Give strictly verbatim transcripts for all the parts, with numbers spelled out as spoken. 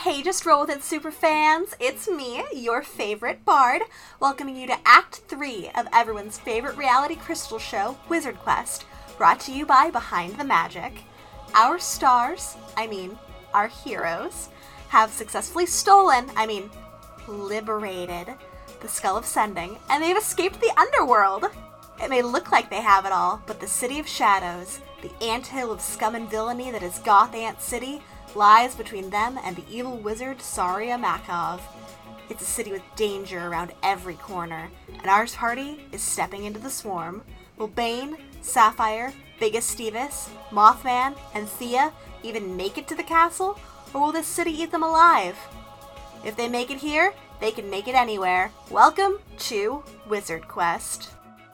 Hey, just roll with it, super fans. It's me, your favorite bard, welcoming you to Act three of everyone's favorite reality crystal show, Wizard Quest, brought to you by Behind the Magic. Our stars, I mean, our heroes, have successfully stolen, I mean, liberated, the Skull of Sending, and they've escaped the underworld. It may look like they have it all, but the City of Shadows, the anthill of scum and villainy that is Goth Ant City, lies between them and the evil wizard Saria Makov. It's a city with danger around every corner, and our party is stepping into the swarm. Will Bane, Sapphire, Biggest Stevis, Mothman, and Thea even make it to the castle, or will this city eat them alive? If they make it here, they can make it anywhere. Welcome to Wizard Quest.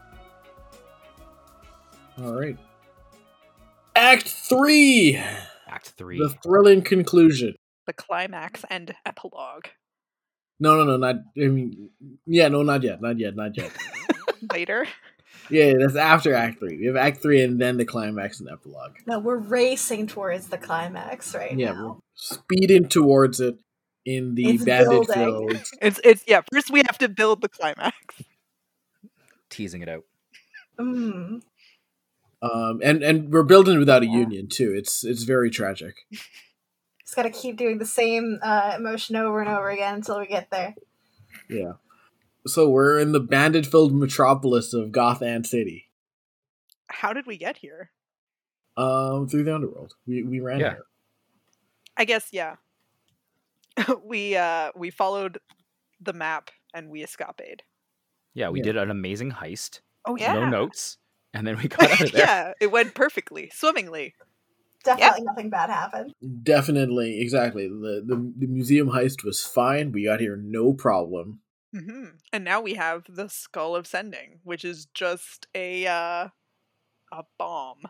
Alright. Act three! Act three. The thrilling conclusion. The climax and epilogue. No, no, no, not, I mean, yeah, no, not yet, not yet, not yet. Later? Yeah, that's after Act three. We have Act three and then the climax and epilogue. No, we're racing towards the climax right yeah, now. We're speeding towards it in the It's bandage building. fields. It's, it's, yeah, first we have to build the climax. Teasing it out. Mm. Um, and, and we're building without a Yeah. union, too. It's it's very tragic. Just gotta keep doing the same uh, emotion over and over again until we get there. Yeah. So we're in the bandit-filled metropolis of Goth Ant City. How did we get here? Um, through the underworld. We we ran Yeah. here. I guess, yeah. we, uh, we followed the map and we escaped. Yeah, we Yeah. did an amazing heist. Oh, No notes. And then we got out of there. yeah, it went perfectly, swimmingly. Definitely nothing bad happened. Definitely, exactly. The, the the museum heist was fine. We got here no problem. hmm And now we have the Skull of Sending, which is just a, uh, a bomb.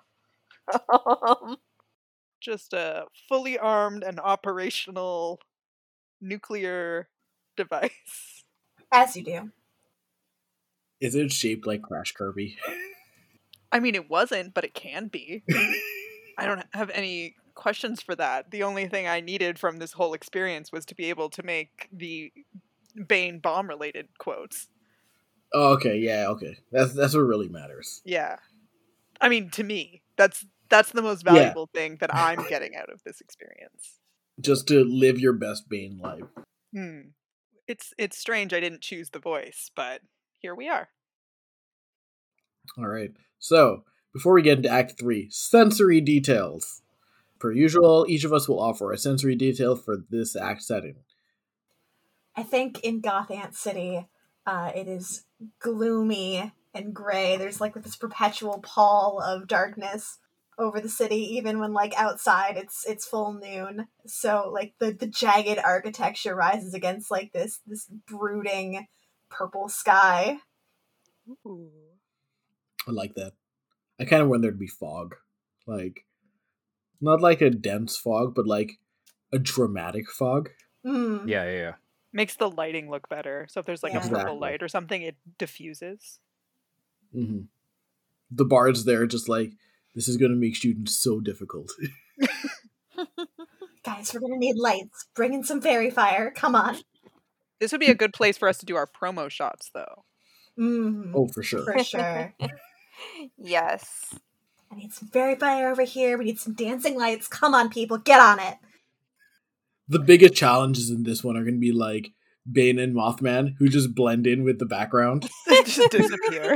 Just a fully armed and operational nuclear device. As you do. Is it shaped like Crash Kirby? I mean, it wasn't, but it can be. I don't have any questions for that. The only thing I needed from this whole experience was to be able to make the Bane bomb-related quotes. Oh, okay, yeah, okay. That's that's what really matters. Yeah. I mean, to me, that's that's the most Yeah. valuable thing that I'm getting out of this experience. Just to live your best Bane life. Hmm. It's it's strange I didn't choose the voice, but here we are. All right. So, before we get into Act three, sensory details. Per usual, each of us will offer a sensory detail for this act setting. I think in Goth Ant City, uh, it is gloomy and gray. There's like this perpetual pall of darkness over the city, even when like outside it's it's full noon. So like the, the jagged architecture rises against like this this brooding purple sky. Ooh. I like that. I kind of want there to be fog. Like, not like a dense fog, but like a dramatic fog. Mm. Yeah, yeah, yeah. Makes the lighting look better. So if there's like Yeah. a purple Exactly. light or something, it diffuses. hmm The bard's there just like, this is going to make shooting so difficult. Guys, we're gonna need lights. Bring in some fairy fire. Come on. This would be a good place for us to do our promo shots, though. Mm. Oh, for sure. For sure. Yes. I need some fairy fire over here. We need some dancing lights. Come on, people, get on it. The biggest challenges in this one are going to be like Bane and Mothman, who just blend in with the background. Just disappear.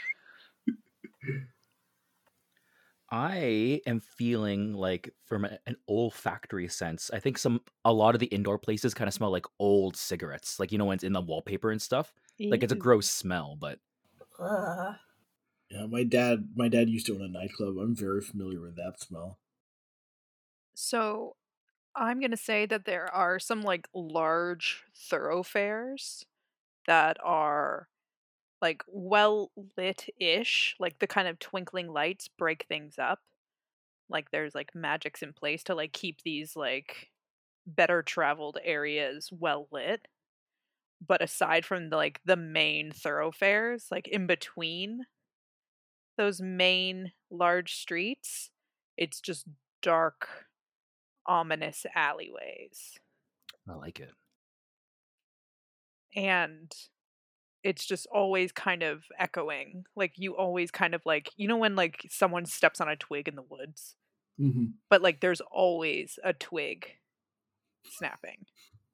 I am feeling like, from a- an olfactory sense, I think some a lot of the indoor places kind of smell like old cigarettes. Like, you know, when it's in the wallpaper and stuff. Like, it's a Ew. gross smell, but Ugh. Yeah, my dad, my dad used to own a nightclub. I'm very familiar with that smell. So I'm going to say that there are some like large thoroughfares that are like well lit-ish, like the kind of twinkling lights break things up. Like there's like magics in place to like keep these like better traveled areas well lit. But aside from the like the main thoroughfares, like in between those main large streets, it's just dark, ominous alleyways. I like it. And it's just always kind of echoing. Like, you always kind of like, you know when like someone steps on a twig in the woods? Mm-hmm. But like there's always a twig snapping.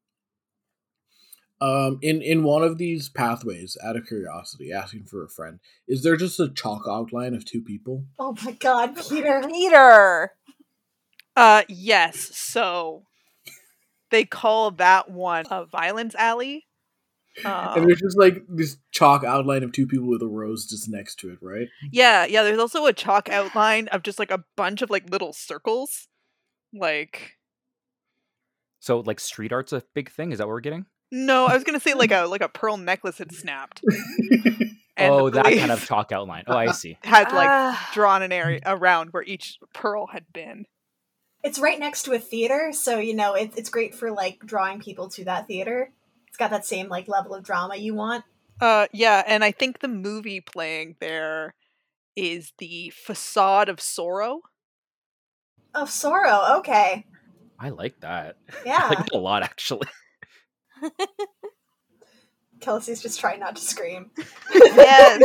Um, in, in one of these pathways, out of curiosity, asking for a friend, is there just a chalk outline of two people? Oh my god, Peter. Peter! Uh, yes. So they call that one a violence alley. Um, And there's just like this chalk outline of two people with a rose just next to it, right? yeah, yeah. There's also a chalk outline of just like a bunch of like little circles. Like, So, like, street art's a big thing? Is that what we're getting? no, I was gonna say like a like a pearl necklace had snapped. And oh, the that kind of police chalk outline. Oh, I see. had like Ah. drawn an area around where each pearl had been. It's right next to a theater, so, you know, it, it's great for, like, drawing people to that theater. It's got that same, like, level of drama you want. Uh, yeah, and I think the movie playing there is The Facade of Sorrow. Oh, Sorrow, okay. I like that. I Yeah. like that a lot, actually. Kelsey's just trying not to scream. Yes.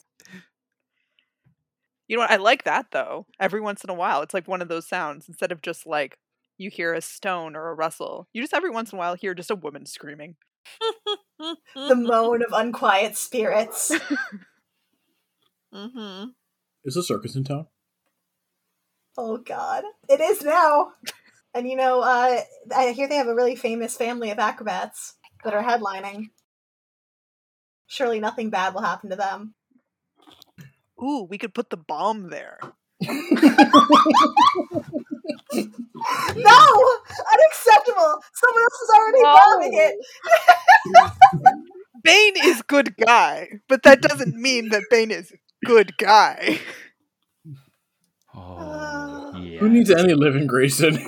You know what? I like that though. Every once in a while, it's like one of those sounds. Instead of just like you hear a stone or a rustle, you just every once in a while hear just a woman screaming. The moan of unquiet spirits. Mm-hmm. Is a circus in town? Oh god. It is now. And you know, uh, I hear they have a really famous family of acrobats that are headlining. Surely nothing bad will happen to them. Ooh, we could put the bomb there. No! Unacceptable! Someone else is already bombing it! Bane is good guy, but that doesn't mean that Bane is good guy. Oh, yeah. Who needs any living Grayson?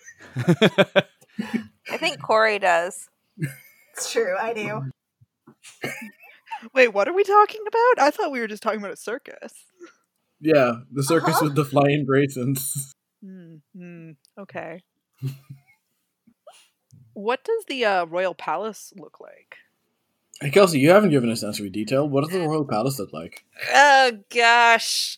I think Corey does. It's true, I do. Wait, what are we talking about? I thought we were just talking about a circus. Yeah, the circus Uh-huh. with the flying Graysons. Hmm. hmm, okay. What does the uh, Royal Palace look like? Hey, Kelsey, you haven't given a sensory detail. What does the Royal Palace look like? Oh gosh.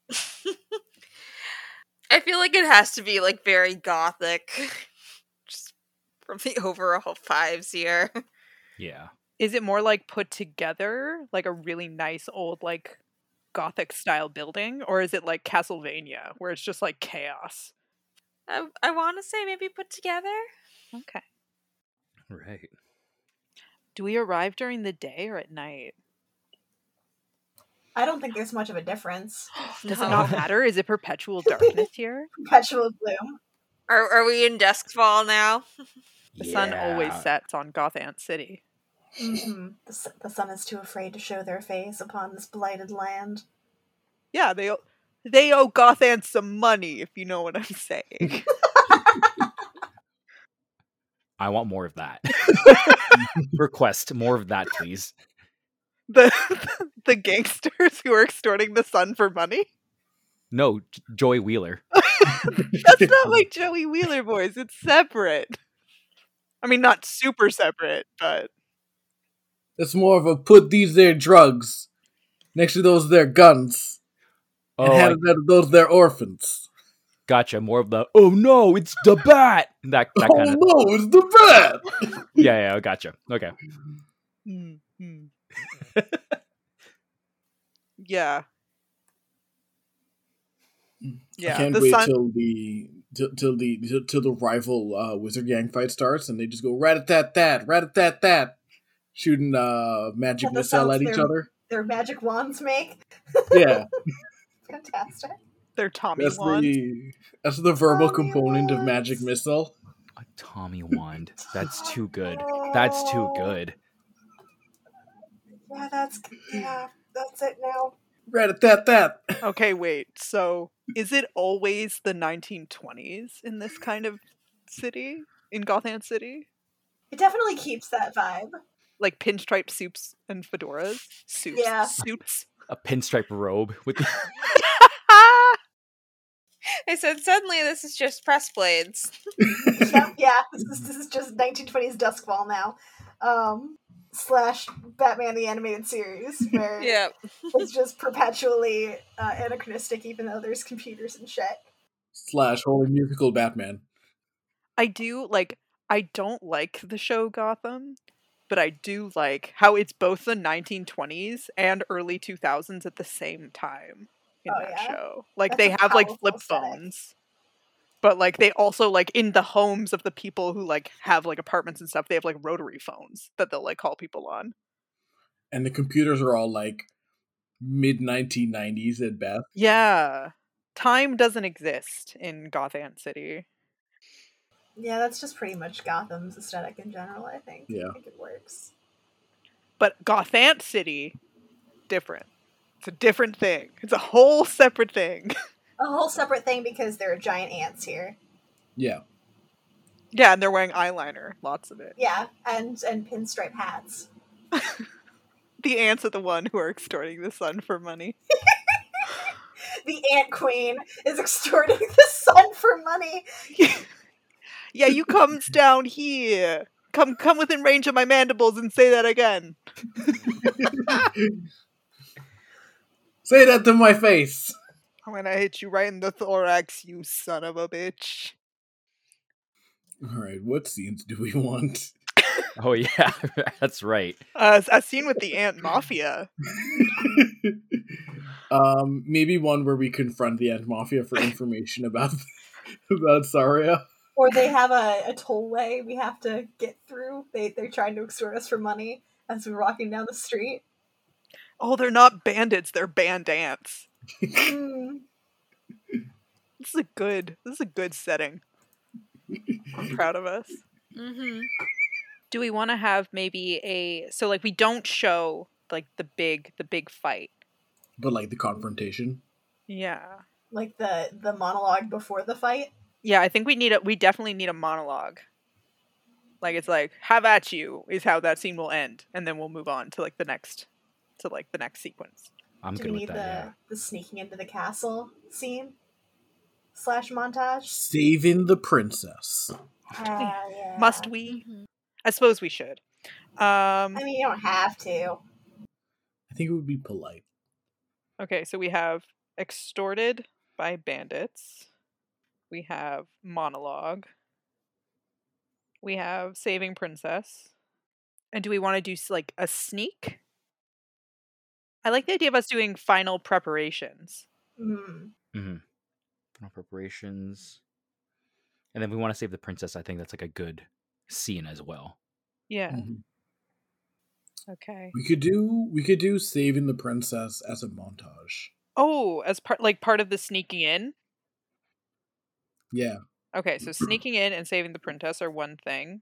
I feel like it has to be like very gothic. Just from the overall vibes here. Yeah. Is it more like put together, like a really nice old like gothic style building, or is it like Castlevania where it's just like chaos? I, I want to say maybe put together. Okay. Right. Do we arrive during the day or at night? I don't think there's much of a difference. Does No. it not matter? Is it perpetual darkness here? Perpetual gloom. Are are we in Duskfall now? The sun always Yeah. sets on Gothant City. Mm-hmm. The, s- the sun is too afraid to show their face upon this blighted land. Yeah, they o- they owe Gothant some money, if you know what I'm saying. I want more of that. Request more of that, please. the the gangsters who are extorting the sun for money. No, J- Joey Wheeler. That's not like Joey Wheeler voice. It's separate. I mean, not super separate, but It's more of a put these there drugs next to those there guns and Oh, I hand them those there orphans. gotcha. More of the oh no, it's the bat. That that Oh kind of no, it's the bat! yeah, yeah. Gotcha. Okay. Hmm, hmm. yeah, yeah. I can't the wait sun. till the till, till the till, till the rival uh, wizard gang fight starts, and they just go rat a tat tat, rat a tat tat, shooting uh, magic Yeah, the missile at sounds each they're- other. Their magic wands make. Yeah, Fantastic. Their Tommy that's wands. the that's the verbal Tommy component of wands. magic missile. A Tommy wand. That's too good. That's too good. Yeah, that's yeah, that's it now. Rat a tat tat. Okay, wait. So, is it always the nineteen twenties in this kind of city, in Gotham City? It definitely keeps that vibe. Like pinstripe suits and fedoras, suits, Yeah. suits. A pinstripe robe with the I said, suddenly this is just press blades. yeah, yeah, this is, this is just nineteen twenties Duskfall now. Um, slash Batman the Animated Series, where Yeah. it's just perpetually uh, anachronistic, even though there's computers and shit. Slash Holy Musical Batman. I do, like, I don't like the show Gotham, but I do like how it's both the nineteen twenties and early two thousands at the same time in Oh, that yeah? show. Like, That's they a have, like, powerful flip aesthetic. phones. But, like, they also, like, in the homes of the people who, like, have, like, apartments and stuff, they have, like, rotary phones that they'll, like, call people on. And the computers are all like mid nineteen nineties at best. Yeah. Time doesn't exist in Gotham City. Yeah, that's just pretty much Gotham's aesthetic in general, I think. Yeah. I think it works. But Gotham City, different. It's a different thing. It's a whole separate thing. A whole separate thing because there are giant ants here. Yeah. Yeah, and they're wearing eyeliner. Lots of it. Yeah, and and pinstripe hats. The ants are the one who are extorting the sun for money. The Ant Queen is extorting the sun for money. Yeah, you comes down here. Come come within range of my mandibles and say that again. Say that to my face. I'm gonna hit you right in the thorax, you son of a bitch. Alright, what scenes do we want? Oh yeah, that's right. Uh, a scene with the ant mafia. um, maybe one where we confront the Ant Mafia for information about about Saria. Or they have a, a tollway we have to get through. They, they're trying to extort us for money as we're walking down the street. Oh, they're not bandits, they're band ants. Mm. This is a good this is a good setting. I'm proud of us. Mm-hmm. Do we want to have maybe a so like we don't show like the big the big fight? But like the confrontation. Yeah. Like the, the monologue before the fight. Yeah, I think we need a we definitely need a monologue. Like it's like, have at you is how that scene will end, and then we'll move on to like the next to like the next sequence. I'm Do good we with need that. the, Yeah. the sneaking into the castle scene? Slash montage? Saving the princess. Ah, yeah. Must we? Mm-hmm. I suppose we should. Um I mean, you don't have to. I think it would be polite. okay, so we have extorted by bandits. We have monologue. We have saving princess. And do we want to do s- like a sneak? I like the idea of us doing final preparations. Mm. Mm-hmm. Final preparations, and then we want to save the princess. I think that's like a good scene as well. Yeah. Mhm. Okay. We could do we could do saving the princess as a montage. Oh, as part like part of the sneaking in. Yeah. Okay, so sneaking in and saving the princess are one thing.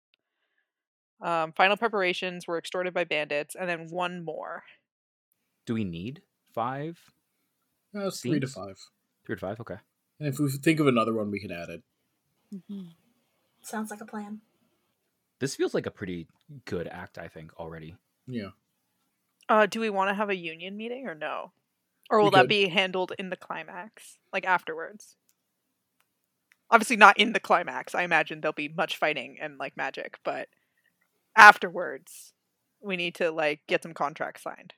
Um, final preparations were extorted by bandits, and then one more. Do we need five? Uh, it's three to Scenes? five. Three to five. Okay. And if we think of another one, we could add it. Mm-hmm. Sounds like a plan. This feels like a pretty good act. I think already. Yeah. Uh, do we want to have a union meeting or no? Or will We that could. be handled in the climax, like afterwards? Obviously not in the climax. I imagine there'll be much fighting and like magic, but afterwards, we need to like get some contracts signed.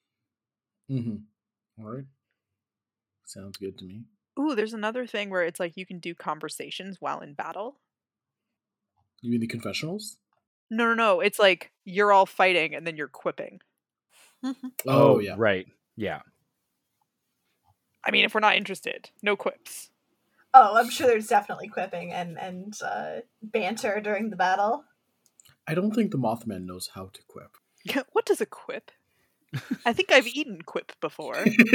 Mm-hmm. All right. Sounds good to me. Ooh, there's another thing where it's like you can do conversations while in battle. You mean the confessionals? No, no, no. It's like you're all fighting and then you're quipping. Oh, yeah. Right. Yeah. I mean, if we're not interested, no quips. Oh, I'm sure there's definitely quipping and, and uh, banter during the battle. I don't think the Mothman knows how to quip. What does a quip? I think I've eaten quip before.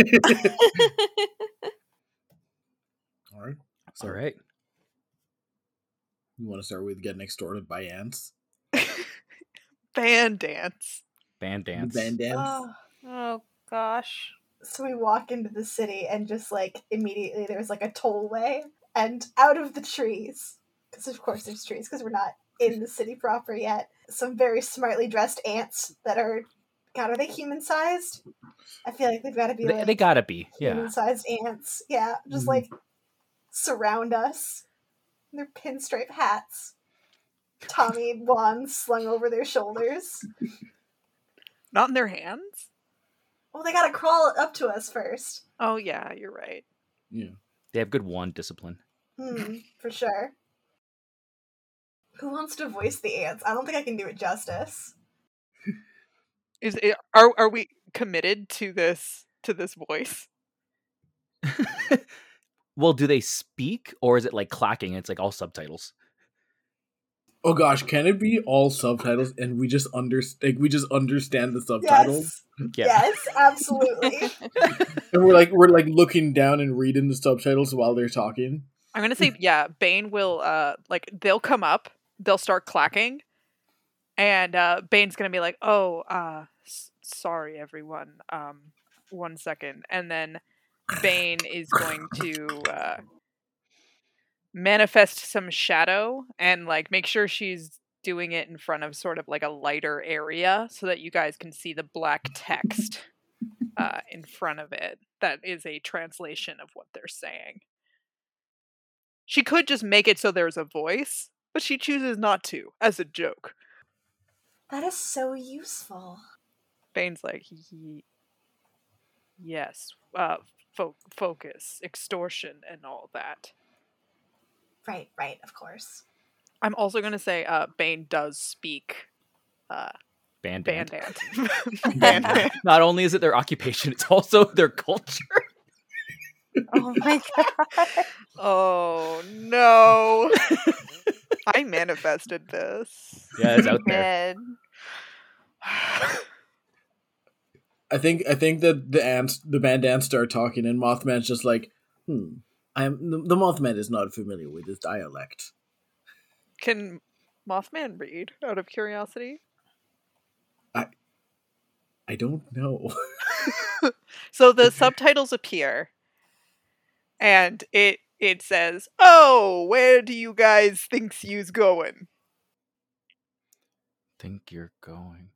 All right. So All right. we want to start with getting extorted by ants. Band dance. Band dance. Band dance. Oh. Oh gosh. So we walk into the city and just like immediately there's like a tollway and out of the trees, because of course there's trees because we're not in the city proper yet, some very smartly dressed ants that are, God, are they human sized? I feel like they've got to be They, like they gotta be. Yeah. human sized ants. Yeah, just Mhm. like surround us. Their pinstripe hats. Tommy wands slung over their shoulders. Not in their hands? Well, they gotta crawl up to us first. Oh, yeah, you're right. Yeah. They have good wand discipline. Hmm, for sure. Who wants to voice the ants? I don't think I can do it justice. Is it, are are we committed to this to this voice? Well, do they speak, or is it like clacking? It's like all subtitles. Oh gosh, can it be all subtitles and we just under like we just understand the subtitles? Yes, Yeah. yes, absolutely. And we're like we're like looking down and reading the subtitles while they're talking. I'm gonna say, yeah, Bane will uh like they'll come up, they'll start clacking, and uh Bane's gonna be like, oh, uh s- sorry everyone. Um one second. And then Bane is going to uh manifest some shadow and like make sure she's doing it in front of sort of like a lighter area so that you guys can see the black text uh in front of it that is a translation of what they're saying. She could just make it so there's a voice, but she chooses not to, as a joke. That is so useful. Bane's like, Ye- yes, uh, fo- focus, extortion, and all that. Right, right, of course. I'm also going to say uh, Bane does speak uh, Bandant. Bandant. Bandant. Not only is it their occupation, it's also their culture. Oh my god. Oh, no. I manifested this. Yeah, it's out there. Good. I think I think that the ants the band ants start talking and Mothman's just like, hmm. I'm the, the Mothman is not familiar with this dialect. Can Mothman read, out of curiosity? I don't know. So the subtitles appear, and it it says, "Oh, where do you guys think you's going?" Think you're going.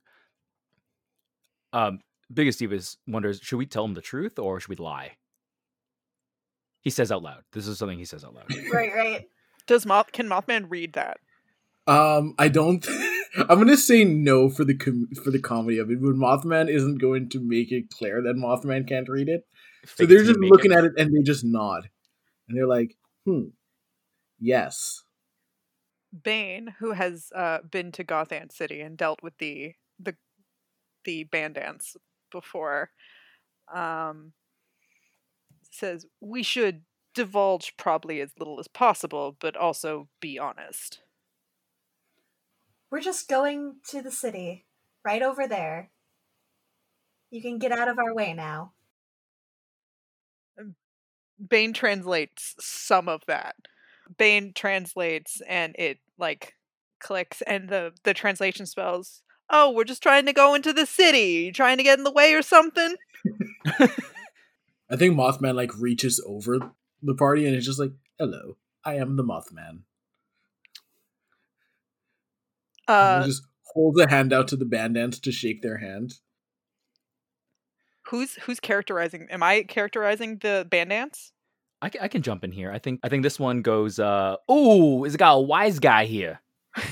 Um, Biggest Divas wonders, should we tell him the truth or should we lie? He says out loud. This is something he says out loud. Right, right. Does Moth can Mothman read that? Um, I don't. I'm gonna say no for the com- for the comedy of it, but Mothman isn't going to make it clear that Mothman can't read it. So Fake they're to just make looking it. at it and they just nod, and they're like, "Hmm, yes." Bane, who has uh, been to Gotham City and dealt with the the the bandants before, um, says we should divulge probably as little as possible, but also be honest. We're just going to the city. Right over there. You can get out of our way now. Bane translates some of that. Bane translates and it like clicks and the the translation spells, "Oh, we're just trying to go into the city. You trying to get in the way or something?" I think Mothman like reaches over the party and is just like, "Hello, I am the Mothman." And Uh he just holds a hand out to the bandants to shake their hand. who's who's characterizing? Am I characterizing the bandants? I can, I can jump in here. I think I think this one goes, uh, ooh, it's got a wise guy here.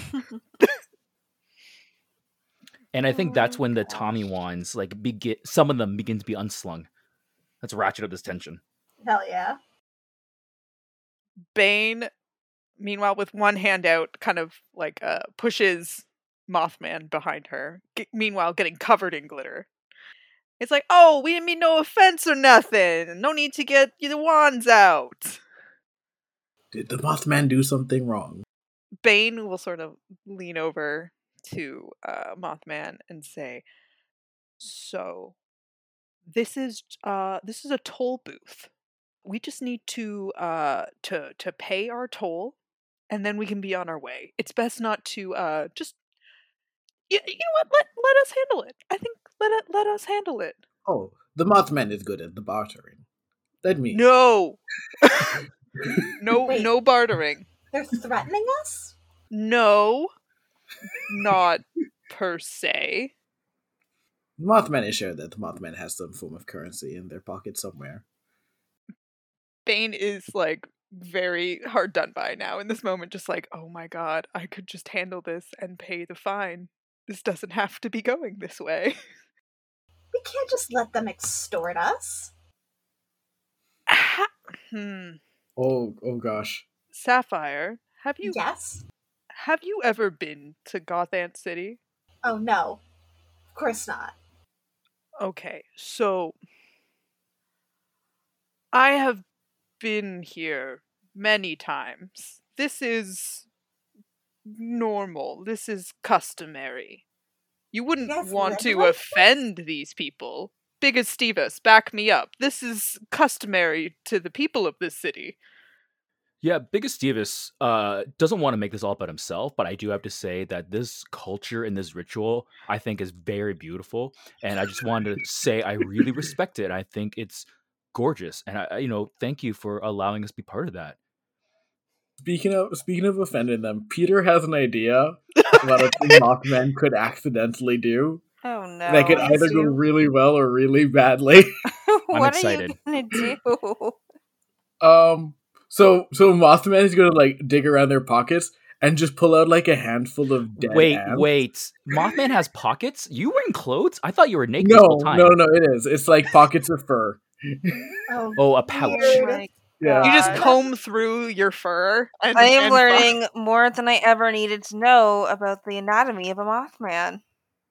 And I think that's Oh when the gosh. Tommy wands, like, begin, some of them begin to be unslung. Let's ratchet up this tension. Hell yeah. Bane, meanwhile, with one hand out, kind of like uh, pushes Mothman behind her. G- meanwhile, getting covered in glitter. It's like, oh, we didn't mean no offense or nothing. No need to get the wands out. Did the Mothman do something wrong? Bane will sort of lean over to uh, Mothman and say, "So, this is uh, this is a toll booth. We just need to uh, to to pay our toll, and then we can be on our way. It's best not to uh, just you, you know what? Let let us handle it. I think let it, let us handle it. Oh, the Mothman is good at the bartering. Let me. No, no, Wait. no bartering. They're threatening us? No, not per se." Mothman is sure that the Mothman has some form of currency in their pocket somewhere. Bane is like very hard done by now in this moment, just like, oh my god, I could just handle this and pay the fine. This doesn't have to be going this way. We can't just let them extort us. hmm. Oh, oh gosh. Sapphire, have you Yes? have you ever been to Gothant City? Oh, no. Of course not. Okay, so I have been here many times. This is normal. This is customary. You wouldn't Yes, want to live like offend these people. Biggest Stevus, back me up. This is customary to the people of this city. Yeah, Biggest Stevus uh, doesn't want to make this all about himself, but I do have to say that this culture and this ritual, I think, is very beautiful. And I just wanted to say I really respect it. I think it's gorgeous. And, I, you know, thank you for allowing us to be part of that. Speaking of speaking of offending them, Peter has an idea about a thing Mothman could accidentally do. Oh no. That could Please either go do. really well or really badly. What excited. are you gonna do? Um, so so Mothman is gonna like dig around their pockets and just pull out like a handful of dead Wait, ants. wait. Mothman has pockets? You wearing clothes? I thought you were naked No, the whole time. no, no, it is. It's like pockets of fur. Oh, Oh, a pouch. weird. My Yeah. You just God. comb through your fur. And, I am and learning more than I ever needed to know about the anatomy of a Mothman.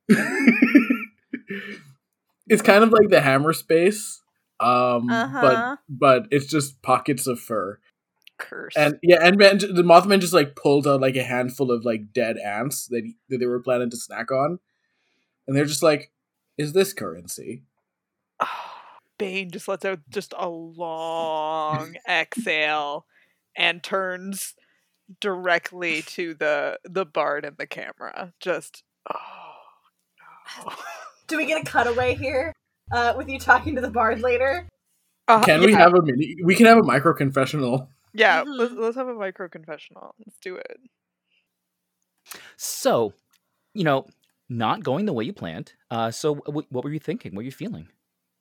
It's kind of like the hammer space. Um, Uh-huh. but but it's just pockets of fur. curse. And yeah, and man, the Mothman just like pulled out like a handful of like dead ants that, he, that they were planning to snack on, and they're just like, "Is this currency?" Bane just lets out just a long exhale and turns directly to the the bard and the camera. Just oh no. Do we get a cutaway here uh, with you talking to the bard later? Uh, Can yeah, we have a mini? We can have a micro confessional. Yeah, Mhm. let's, let's have a micro confessional. Let's do it. So, you know, not going the way you planned. Uh, so, w- what were you thinking? What were you feeling?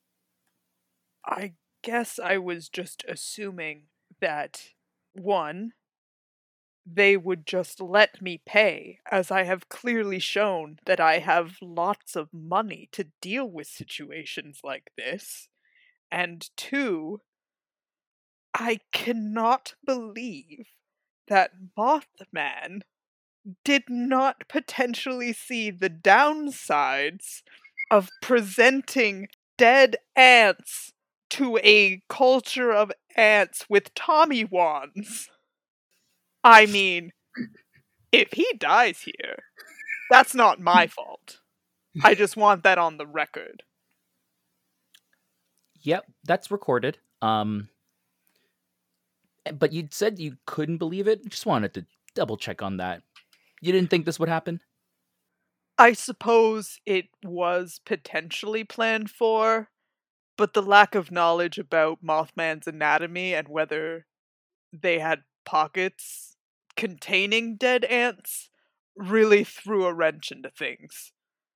I guess I was just assuming that one, they would just let me pay, as I have clearly shown that I have lots of money to deal with situations like this. And two, I cannot believe that Mothman did not potentially see the downsides of presenting dead ants to a culture of ants with Tommy wands. I mean, if he dies here, that's not my fault. I just want that on the record. Yep, that's recorded. Um, but you said you couldn't believe it. Just wanted to double check on that. You didn't think this would happen? I suppose it was potentially planned for, but the lack of knowledge about Mothman's anatomy and whether they had pockets containing dead ants really threw a wrench into things.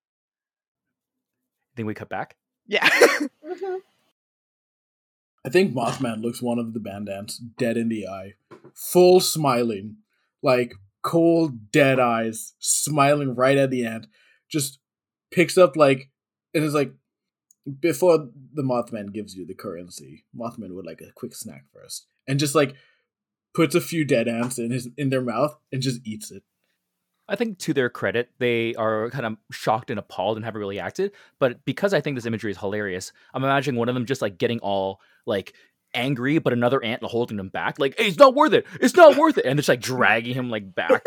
Think we cut back? Yeah. Mm-hmm. I think Mothman looks one of the band ants dead in the eye, full smiling, like cold, dead eyes, smiling right at the ant. Just picks up like, and is like, before the Mothman gives you the currency, Mothman would like a quick snack first, and just like puts a few dead ants in his in their mouth and just eats it. I think to their credit, they are kind of shocked and appalled and haven't really acted. But because I think this imagery is hilarious, I'm imagining one of them just like getting all like angry, but another ant holding them back, like, "Hey, it's not worth it. It's not worth it," and just like dragging him like back.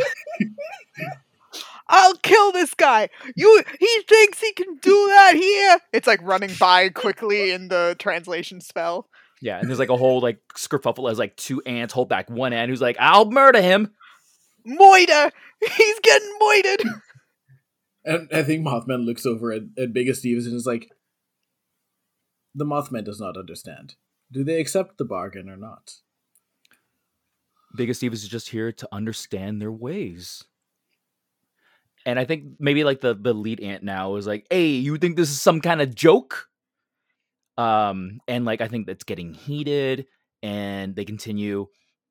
I'll kill this guy. You he thinks he can do that here. It's like running by quickly in the translation spell. Yeah, and there's like a whole like skerfuffle as like two ants hold back one ant who's like, "I'll murder him." Moida! He's getting moided! And I think Mothman looks over at, at Biggest Stevens and is like, the Mothman does not understand. Do they accept the bargain or not? Biggest Stevens is just here to understand their ways. And I think maybe like the, the lead ant now is like, "Hey, you think this is some kind of joke?" Um, and like I think that's getting heated. and they continue.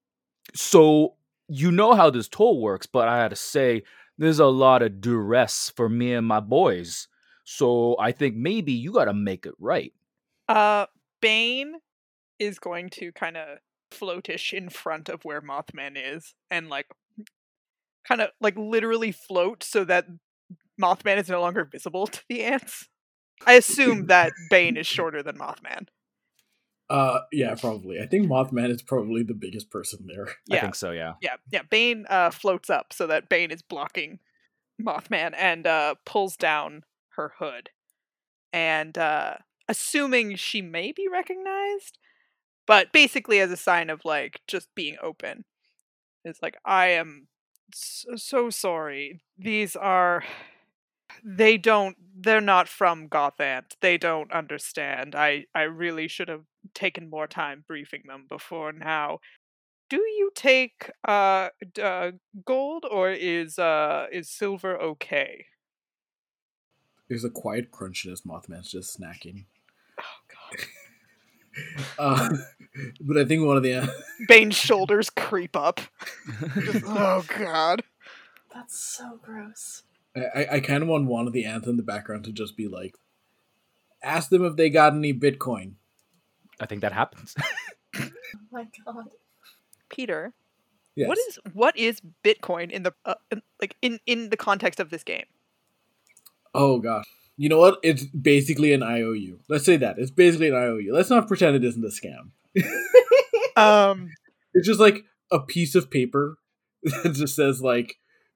So you know how this toll works, but I had to say there's a lot of duress for me and my boys. So I think maybe you got to make it right. Uh, Bane is going to kind of floatish in front of where Mothman is and like kind of like literally float so that Mothman is no longer visible to the ants. I assume that Bane is shorter than Mothman. Uh, yeah, probably. I think Mothman is probably the biggest person there. Yeah. I think so, yeah. Yeah, yeah. Bane uh, floats up so that Bane is blocking Mothman and uh, pulls down her hood. And uh, assuming she may be recognized, but basically as a sign of like just being open. It's like, I am so, so sorry. These are... They don't... They're not from Gothant. They don't understand. I, I really should have taken more time briefing them before now. Do you take uh, d- uh gold, or is uh is silver okay? There's a quiet crunch as Mothman's just snacking. Oh god. Uh, but I think one of the... Bane's shoulders creep up. Oh god. That's so gross. I, I kind of want one of the ants in the background to just be like, ask them if they got any Bitcoin. I think that happens. Oh my god. Peter, Yes. what is what is Bitcoin in the uh, in, like in in the context of this game? Oh gosh. You know what? It's basically an I O U. Let's say that. It's basically an I O U. Let's not pretend it isn't a scam. Um, It's just like a piece of paper that just says like,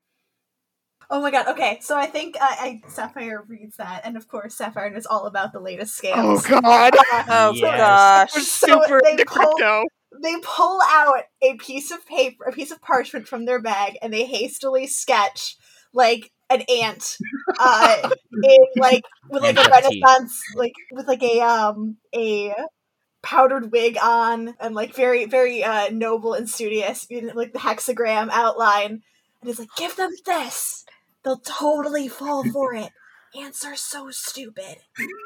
Oh my god, okay, so I think uh, I Sapphire reads that, and of course Sapphire knows all about the latest scams. oh god. Oh Yes. gosh. We're So super they into pull- crypto. They pull out a piece of paper, a piece of parchment from their bag, and they hastily sketch, like, an ant, uh, in, like, with, like, a Ant F T. Renaissance, like, with, like, a, um, a powdered wig on, and, like, very, very, uh, noble and studious, you know, like, the hexagram outline, and it's like, give them this! They'll totally fall for it. Ants are so stupid.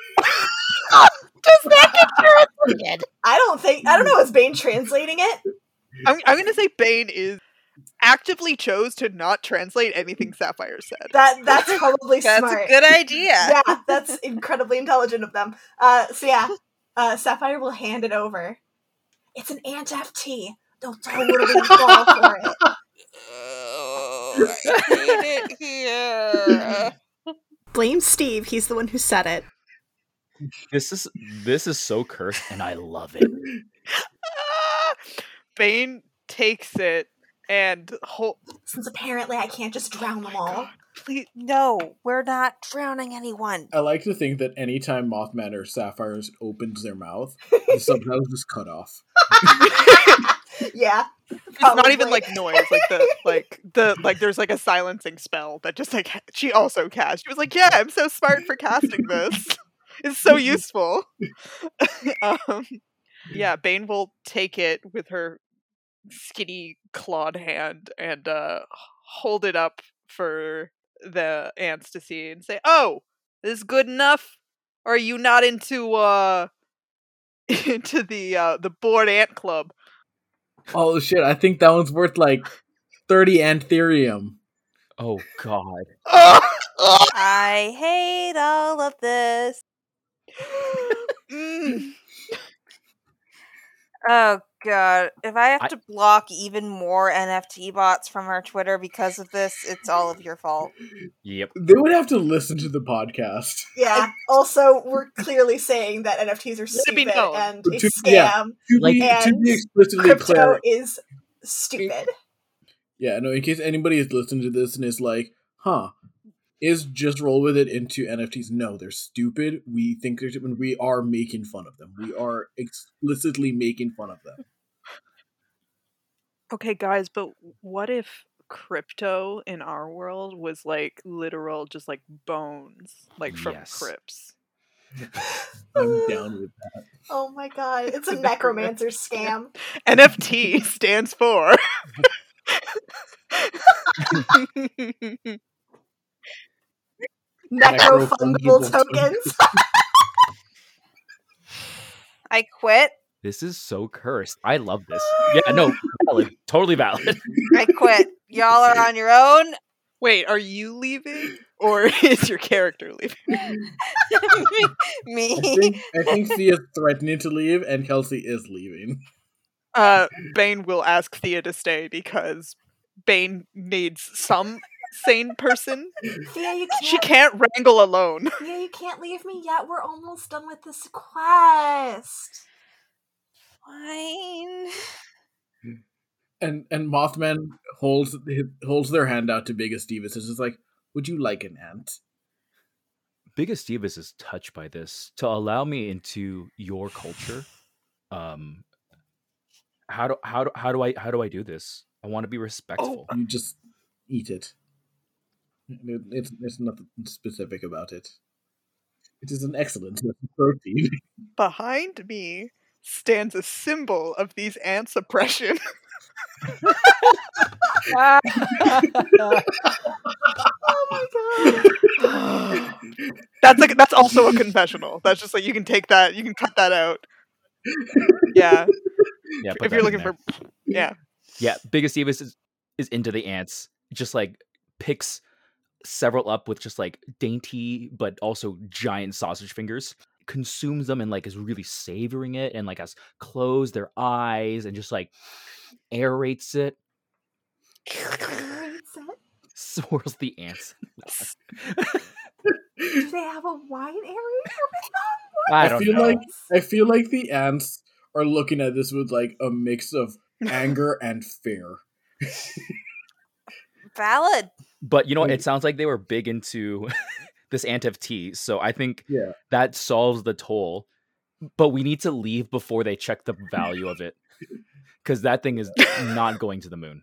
Does that get translated? I don't think, I don't know, is Bane translating it? I'm I'm gonna say Bane is actively chose to not translate anything Sapphire said. That, that's probably That's smart. a good idea. Yeah, that's incredibly intelligent of them. Uh, so yeah, uh, Sapphire will hand it over. It's an ant F T. They'll totally fall for it. Oh, I hate it here. Blame Steve. He's the one who said it. This is this is so cursed, and I love it. Ah! Bane takes it and hold. Since apparently I can't just drown them all. Please, no, we're not drowning anyone. I like to think that anytime Mothman or Sapphires opens their mouth, the subtitles just cut off. Yeah. It's not Probably. even like noise, like the like the like there's like a silencing spell that just like she also cast. She was like, "Yeah, I'm so smart for casting this. It's so useful." um, yeah, Bane will take it with her skinny clawed hand and uh, hold it up for the ants to see and say, "Oh, this is good enough? Or are you not into uh into the uh the bored ant club?" Oh shit, I think that one's worth like thirty Antherium. Oh god. I hate all of this. Mm. Oh god. If I have I- to block even more N F T bots from our Twitter because of this, it's all of your fault. Yep. They would have to listen to the podcast. Yeah. Also, we're clearly saying that N F Ts are Let it be stupid known. and a To- scam. yeah. To, Like- be, to be And explicitly Crypto clear, is stupid. yeah, no, in case anybody is listening to this and is like, huh, is Just Roll With It into N F Ts? No, they're stupid. We think they're stupid. We are making fun of them. We are explicitly making fun of them. Okay, guys, but what if crypto in our world was like literal, just like bones, like from Yes. crypts? I'm down with that. Oh my god, it's a necromancer scam. N F T stands for. Necrofungible tokens. I quit. This is so cursed. I love this. Yeah, no, valid. Totally valid. I quit. Y'all are on your own. Wait, are you leaving? Or is your character leaving? Me. I think I think Thea's threatening to leave, and Kelsey is leaving. Uh, Bane will ask Thea to stay because Bane needs some sane person. Thea, you can't. She can't wrangle alone. Thea, you can't leave me yet. We're almost done with this quest. Fine. And and Mothman holds holds their hand out to Biggest Divas. It's just like, would you like an ant? Biggest Divas is touched by this to allow me into your culture. Um, how do how do how do I how do I do this? I want to be respectful. You just eat it. It- It's it's nothing specific about it. It is an excellent source of protein. Behind me stands a symbol of these ants' oppression. Oh my god. That's like that's also a confessional. That's just like you can take that, you can cut that out. Yeah. Yeah, put If that you're in looking there. for yeah. Yeah, Biggest Divas is, is into the ants. Just like picks several up with just like dainty but also giant sausage fingers. Consumes them and like is really savoring it and like has closed their eyes and just like aerates it. Swirls the ants. Do they have a wine area? I I don't feel know. like I feel like the ants are looking at this with like a mix of anger and fear. Valid. But you know what? Mm. It sounds like they were big into this ant of tea. So I think Yeah. that solves the toll. But we need to leave before they check the value of it. Because that thing is not going to the moon.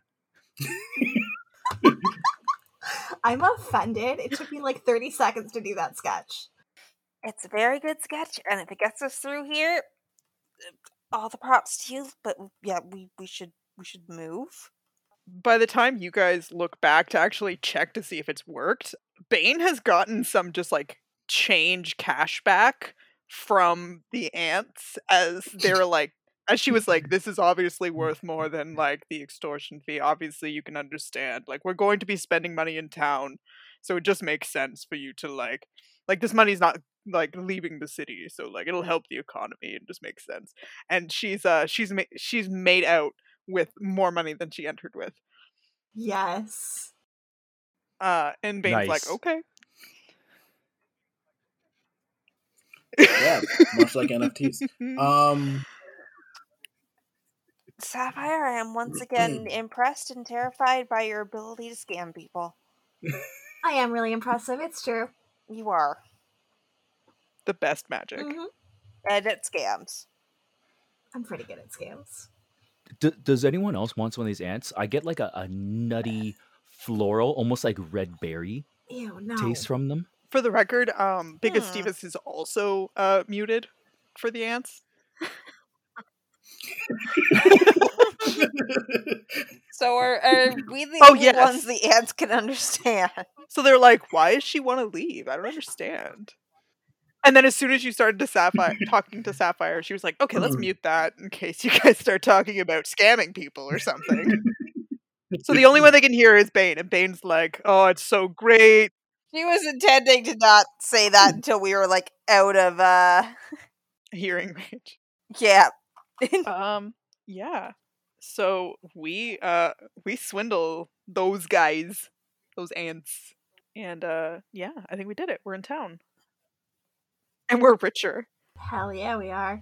I'm offended. It took me like thirty seconds to do that sketch. It's a very good sketch, and if it gets us through here, all the props to you. But yeah, we, we should we should move. By the time you guys look back to actually check to see if it's worked, Bane has gotten some just like change cash back from the ants as they were like, as she was like, this is obviously worth more than like the extortion fee. Obviously, you can understand. Like, we're going to be spending money in town, so it just makes sense for you to like, like this money's not like leaving the city, so like it'll help the economy. It just makes sense. And she's uh she's ma- she's made out with more money than she entered with. Yes. Uh, and Bane's like, Nice. okay. Yeah, much like N F Ts. Um, Sapphire, I am once again impressed and terrified by your ability to scam people. I am really impressive. It's true. You are. The best magic. Mhm. And at scams. I'm pretty good at scams. D- does anyone else want some of these ants? I get like a, a nutty floral, almost like red berry Ew, no. taste from them. For the record, um, Biggest Hmm. Stevens is also uh muted for the ants. So are, are we the Oh, only yes. ones the ants can understand? So they're like, why does she want to leave? I don't understand. And then as soon as you started to Sapphire talking to Sapphire, she was like, okay, let's mute that in case you guys start talking about scamming people or something. So the only one they can hear is Bane, and Bane's like, oh, it's so great. She was intending to not say that until we were like out of uh Hearing range. yeah. Um, yeah. So we uh we swindle those guys, those ants. And uh yeah, I think we did it. We're in town. And we're richer. Hell yeah, we are.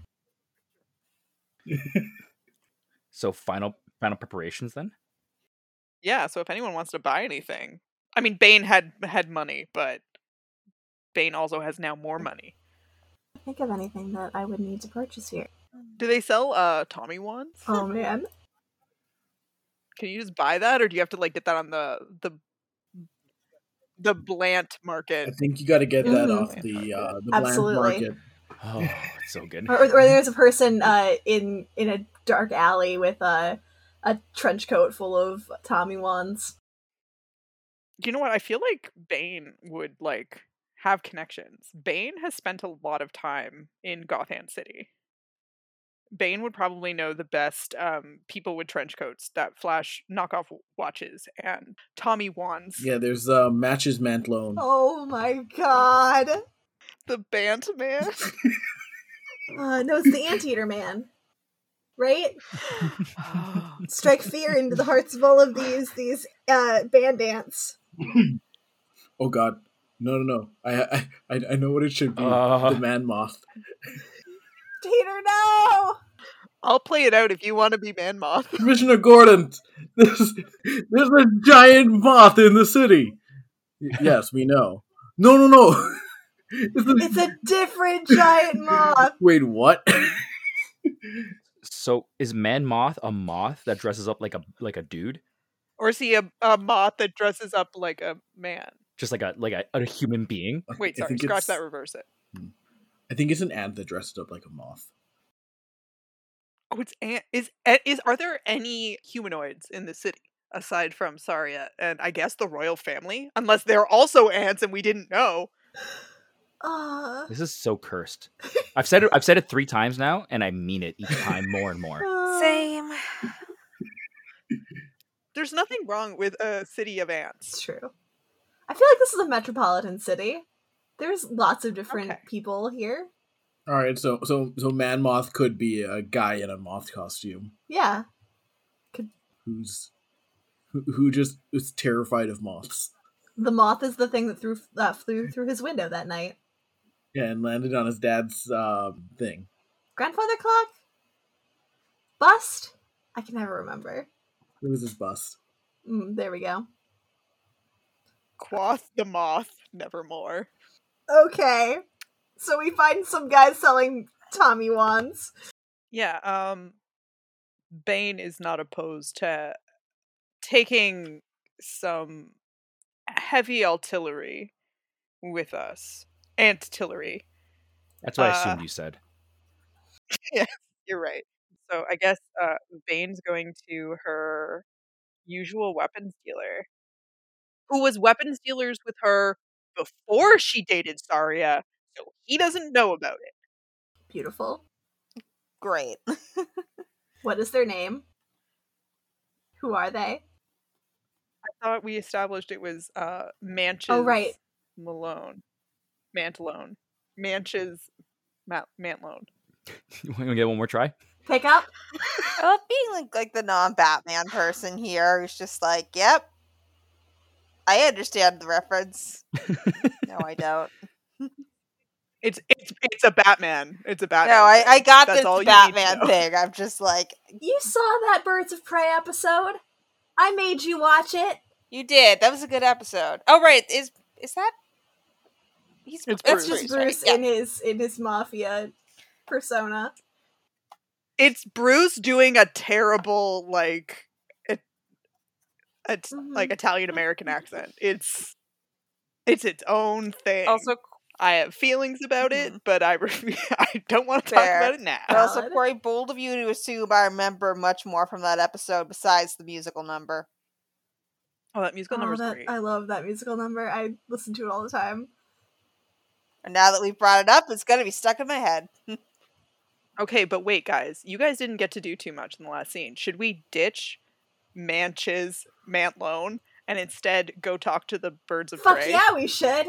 So final final preparations then? Yeah, so if anyone wants to buy anything. I mean Bane had had money, but Bane also has now more money. Think of anything that I would need to purchase here. Do they sell uh Tommy wands? Oh man. Can you just buy that or do you have to like get that on the the the Blant I market? think you got to get that Mhm. off the uh, the bland Absolutely. market. Oh, it's so good. Or, or there's a person uh, in in a dark alley with a a trench coat full of Tommy wands. You know what? I feel like Bane would like have connections. Bane has spent a lot of time in Gotham City. Bane would probably know the best um, people with trench coats that flash knockoff watches and Tommy wands. Yeah, there's uh, Matches Mantlone. Oh my god. The Bant Man. Uh, no, it's the Anteater Man. Right? Strike fear into the hearts of all of these these uh, bandants. Oh god. No, no, no. I I I know what it should be. Uh. The Man Moth. Tater, no! I'll play it out if you want to be Man Moth. Commissioner Gordon, there's, there's a giant moth in the city. Y- yes, we know. No, no, no. It's a- It's a different giant moth. Wait, what? So is Man Moth a moth that dresses up like a like a dude? Or is he a, a moth that dresses up like a man? Just like a like a, a human being? Wait, I sorry, think scratch it's- that, reverse it. I think it's an ant that dresses up like a moth. Oh, it's ant. Is a- is are there any humanoids in the city aside from Saria and I guess the royal family? Unless they're also ants and we didn't know. Uh, This is so cursed. I've said it I've said it three times now, and I mean it each time more and more. uh, Same. There's nothing wrong with a city of ants. It's true. I feel like this is a metropolitan city. There's lots of different Okay. people here. All right, so so so Man Moth could be a guy in a moth costume Yeah. who's who, who just is terrified of moths. The moth is the thing that threw, uh, flew through his window that night. Yeah, and landed on his dad's um, thing. Grandfather clock? Bust? I can never remember. It was his bust. Mm, there we go. Quoth the moth, nevermore. Okay. So we find some guys selling Tommy wands. Yeah, um Bane is not opposed to taking some heavy artillery with us. Antillery. That's what I Uh, assumed you said. You're right. So I guess uh Bane's going to her usual weapons dealer. Who was weapons dealers with her before she dated Saria, so he doesn't know about it. Beautiful. Great. What is their name? Who are they? I thought we established it was uh Manches Oh, right. Malone. Mantalone. Manches Ma- Mantlone. You want to get one more try? Pick up? I love being like like the non-Batman person here who's just like, yep, I understand the reference. No, I don't. It's it's it's a Batman. It's a Batman. No, I, thing. I got That's this all you need to Batman know. thing. I'm just like, You saw that Birds of Prey episode? I made you watch it. you did. That was a good episode. Oh, right. Is is that? He's It's That's Bruce. just right? Bruce Yeah. in his in his mafia persona. It's Bruce doing a terrible like it, it's Mhm. like Italian American accent. It's it's its own thing. Also, I have feelings about it, but I re- I don't want to talk Fair. about it now. but also Valid. quite bold of you to assume I remember much more from that episode besides the musical number. Oh, that musical Oh, number's that, great. I love that musical number. I listen to it all the time. And now that we've brought it up, it's gonna be stuck in my head. Okay, but wait, guys, you guys didn't get to do too much in the last scene. Should we ditch Manches Mantlone and instead go talk to the birds of Fuck prey? yeah, we should.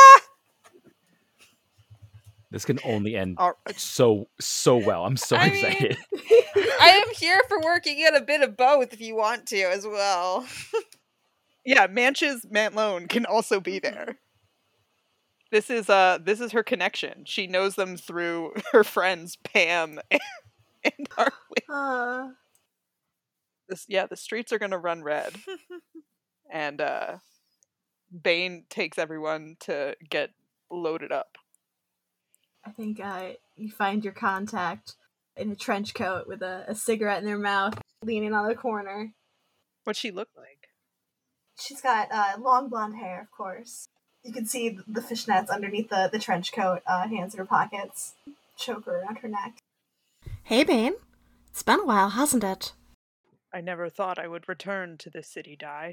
This can only end All- so so well. I'm so I mean- excited. I am here for working in a bit of both if you want to as well. Yeah, Manches Mantlone can also be there. This is uh this is her connection. She knows them through her friends Pam and, and Harley. Uh, This yeah, the streets are gonna run red. And uh Bane takes everyone to get loaded up. I think uh, you find your contact in a trench coat with a, a cigarette in their mouth, leaning on the corner. What'd she look like? She's got uh, long blonde hair, of course. You can see th- the fishnets underneath the, the trench coat, uh, hands in her pockets, choker around her neck. Hey, Bane. It's been a while, hasn't it? I never thought I would return to this city, Di.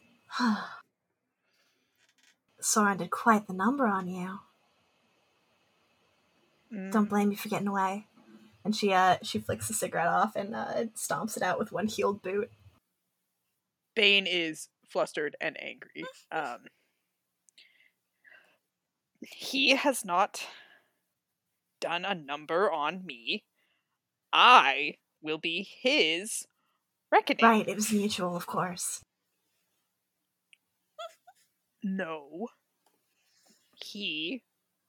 Soren did quite the number on you. Mm, Don't blame me for getting away. And she uh she flicks the cigarette off and uh stomps it out with one heeled boot. Bane is flustered and angry. Um, he has not done a number on me. I will be his reckoning. Right, it was mutual, of course. No. He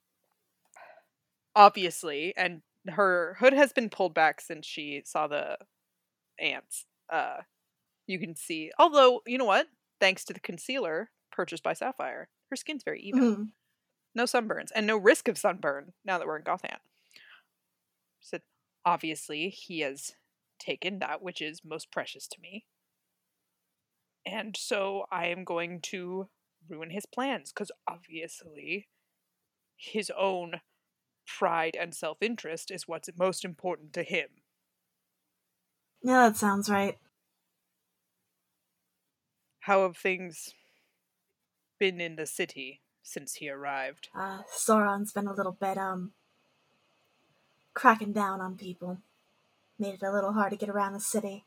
obviously, and her hood has been pulled back since she saw the ants. Uh, you can see, although, you know what? Thanks to the concealer purchased by Sapphire, her skin's very even. Mm-hmm. No sunburns, and no risk of sunburn now that we're in Gotham. So obviously, he has taken that which is most precious to me. And so I am going to ruin his plans, because obviously his own pride and self-interest is what's most important to him. Yeah, that sounds right. How have things been in the city since he arrived? Uh, Sauron's been a little bit, um, cracking down on people. Made it a little hard to get around the city.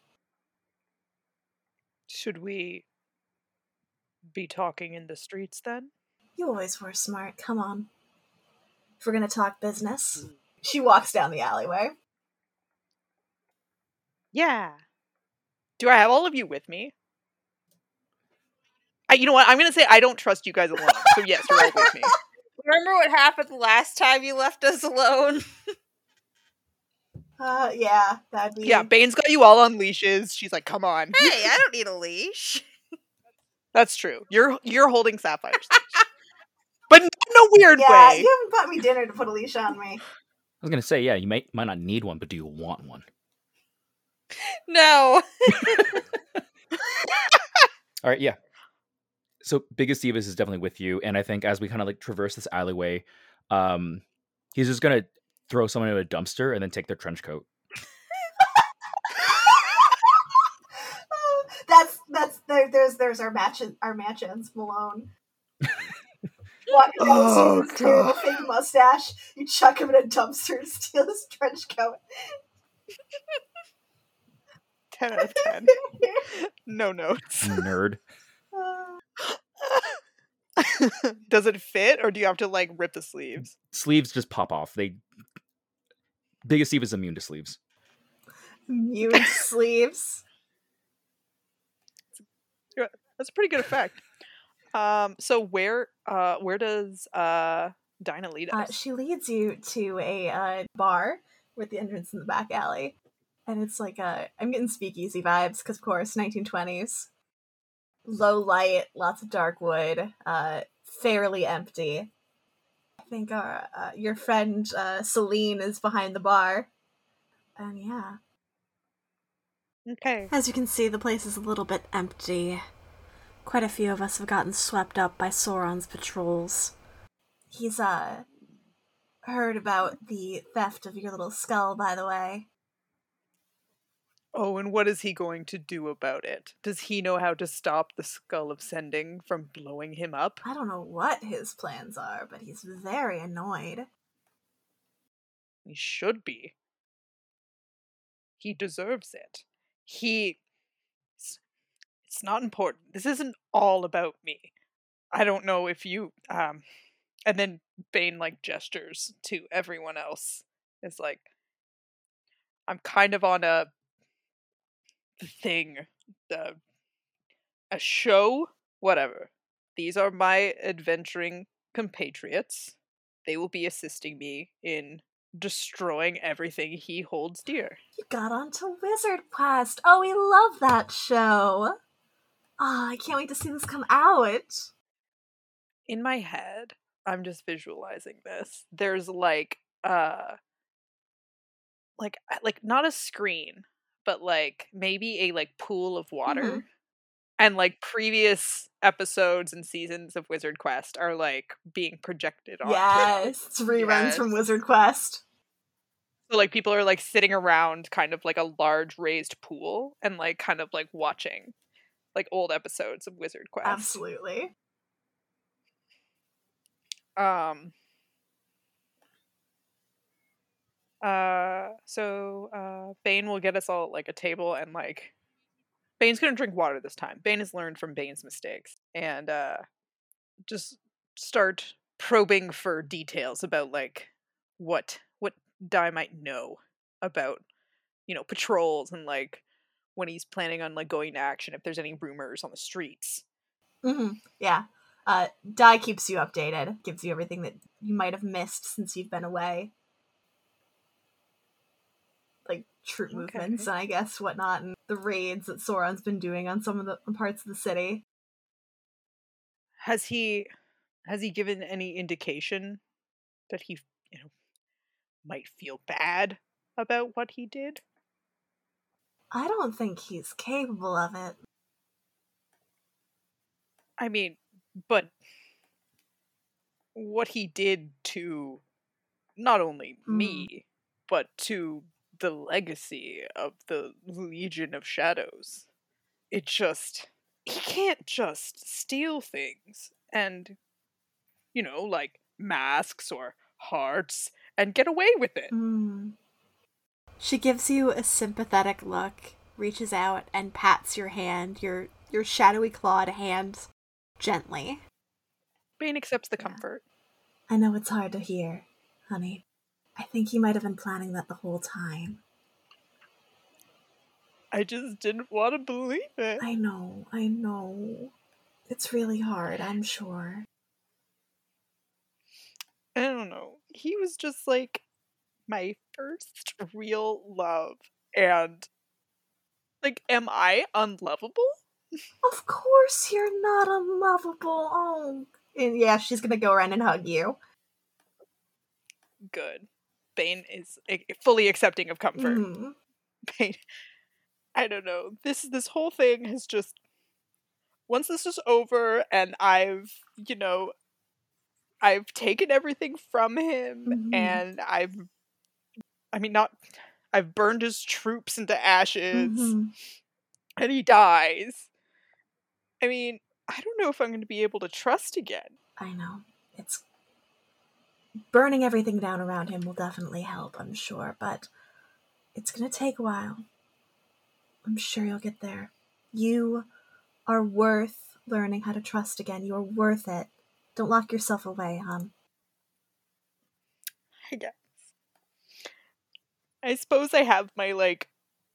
Should we be talking in the streets then? You always were smart, come on. If we're gonna talk business. She walks down the alleyway. Yeah. Do I have all of you with me? I, you know what? I'm going to say I don't trust you guys alone. So yes, you're all with me. Remember what happened the last time you left us alone? Uh, yeah, that'd be... Yeah, Bane's got you all on leashes. She's like, come on. Hey, I don't need a leash. That's true. You're you're holding Sapphire's leash. But not in a weird Yeah, way. you haven't bought me dinner to put a leash on me. I was gonna say, yeah, you might might not need one, but do you want one? No. All right, yeah. So Biggest Divas is definitely with you, and I think as we kind of like traverse this alleyway, um, he's just gonna throw someone in a dumpster and then take their trench coat. Oh, that's that's there, there's there's our match our match-ins, Malone. Walking down Oh, the street with a fake mustache, you chuck him in a dumpster and steal his trench coat. ten out of ten. No notes. Nerd. Does it fit, or do you have to like rip the sleeves? Sleeves just pop off. They Biggest Diva is immune to sleeves. Mute sleeves. That's a pretty good effect. Um, so where uh where does uh Dinah lead us? Uh, she leads you to a uh, bar with the entrance in the back alley. And it's like a, I'm getting speakeasy vibes, because of course, nineteen twenties. Low light, lots of dark wood, uh, fairly empty. I think our, uh, your friend uh, Celine is behind the bar. And yeah. Okay. As you can see, the place is a little bit empty. Quite a few of us have gotten swept up by Sauron's patrols. He's, uh, heard about the theft of your little skull, by the way. Oh, and what is he going to do about it? Does he know how to stop the Skull of Sending from blowing him up? I don't know what his plans are, but he's very annoyed. He should be. He deserves it. He... It's, it's not important. This isn't all about me. I don't know if you... um. And then Bane, like, gestures to everyone else. It's like, I'm kind of on a... thing, uh, a show, whatever. These are my adventuring compatriots. They will be assisting me in destroying everything he holds dear. You got onto Wizard Quest. Oh, we love that show. Ah, oh, I can't wait to see this come out. In my head, I'm just visualizing this. There's like, uh, like, like not a screen, but like maybe a like pool of water. Mm-hmm. And like previous episodes and seasons of Wizard Quest are like being projected on. Yes, it's reruns yes. from Wizard Quest. So like people are like sitting around kind of like a large raised pool and like kind of like watching like old episodes of Wizard Quest. Absolutely. Um Uh, so uh, Bane will get us all like a table, and like Bane's gonna drink water this time. Bane has learned from Bane's mistakes, and uh, just start probing for details about like what what Dai might know about, you know, patrols and like when he's planning on like going to action, if there's any rumors on the streets. Mm-hmm. Yeah. Uh, Dai keeps you updated, gives you everything that you might have missed since you've been away. Like troop Okay. movements and I guess whatnot, and the raids that Sauron's been doing on some of the parts of the city. Has he has he given any indication that he, you know, might feel bad about what he did? I don't think he's capable of it. I mean, but what he did to not only Mm. me, but to the legacy of the Legion of Shadows. It just... He can't just steal things and, you know, like masks or hearts and get away with it. Mm. She gives you a sympathetic look, reaches out and pats your hand, your your shadowy clawed hand, gently. Bane accepts the Yeah. comfort. I know it's hard to hear, honey. I think he might have been planning that the whole time. I just didn't want to believe it. I know, I know. It's really hard, I'm sure. I don't know. He was just like my first real love. And, like, am I unlovable? Of course you're not unlovable. Oh. And yeah, she's gonna go around and hug you. Good. Bane is like, fully accepting of comfort. Mm. Bane, I don't know. This this whole thing has just... Once this is over and I've, you know, I've taken everything from him Mhm. and I've... I mean, not... I've burned his troops into ashes Mhm. and he dies. I mean, I don't know if I'm going to be able to trust again. I know. It's... Burning everything down around him will definitely help, I'm sure, but it's gonna take a while. I'm sure you'll get there. You are worth learning how to trust again. You are worth it. Don't lock yourself away, hon. I guess. I suppose I have my, like,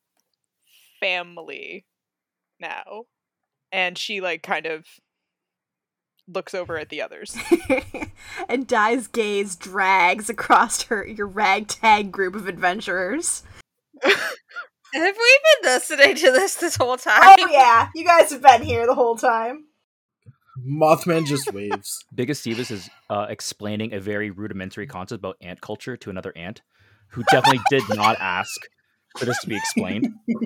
family now. And she, like, kind of looks over at the others. And Dai's gaze drags across her your ragtag group of adventurers. Have we been listening to this this whole time? Oh yeah, you guys have been here the whole time. Mothman just waves. Biggest Stevus is uh, explaining a very rudimentary concept about ant culture to another ant, who definitely did not ask for this to be explained.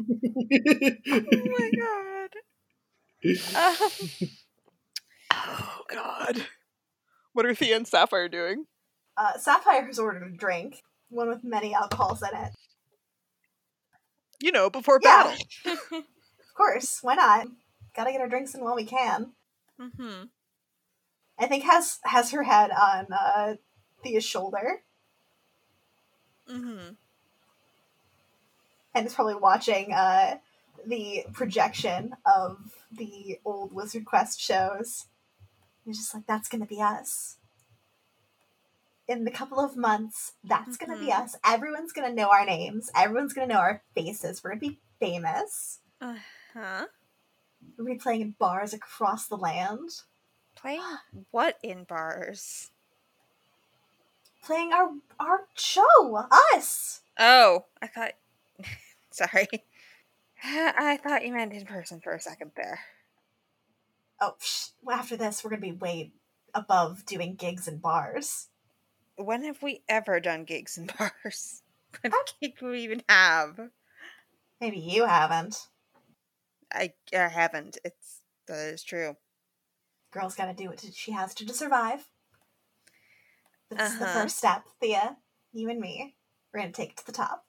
Oh my god. Um, Oh, God. What are Thea and Sapphire doing? Uh, Sapphire has ordered a drink, one with many alcohols in it. You know, before Yeah. battle. Of course, why not? Gotta get our drinks in while we can. mm-hmm. I think has has her head on uh, Thea's shoulder, Mm-hmm. and is probably watching uh, the projection of the old Wizard Quest shows. He's just like, that's gonna be us. In a couple of months, that's gonna be Mhm. us. Everyone's gonna know our names. Everyone's gonna know our faces. We're gonna be famous. Uh-huh. We're gonna be playing in bars across the land. Playing what in bars? Playing our our show, us. Oh, I thought... Sorry. I thought you meant in person for a second there. Oh, psh, after this, we're gonna be way above doing gigs in bars. When have we ever done gigs in bars? What gig do we even have? Maybe you haven't. I, I haven't. It's... That is true. Girl's gotta do what she has to to survive. But this is the Uh-huh. first step, Thea. You and me. We're gonna take it to the top.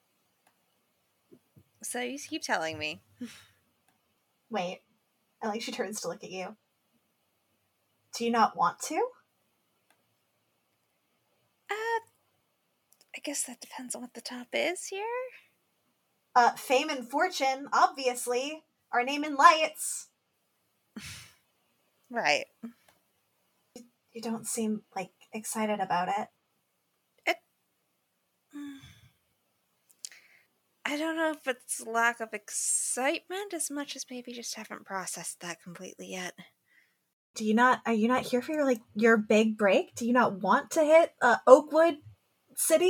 So you keep telling me. Wait. And like she turns to look at you. Do you not want to? Uh, I guess that depends on what the top is here. Uh, fame and fortune, obviously. Our name in lights. Right. You don't seem, like, excited about it. It... I don't know if it's lack of excitement as much as maybe just haven't processed that completely yet. Do you not, are you not here for your, like, your big break? Do you not want to hit uh, Oakwood City?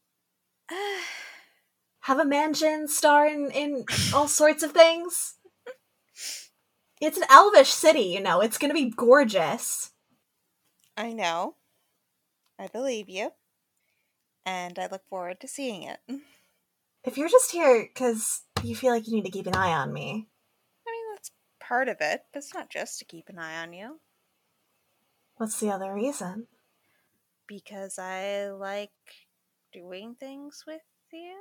Have a mansion, star in, in all sorts of things? It's an elvish city, you know. It's gonna be gorgeous. I know. I believe you. And I look forward to seeing it. If you're just here because you feel like you need to keep an eye on me. I mean, that's part of it, but it's not just to keep an eye on you. What's the other reason? Because I like doing things with you.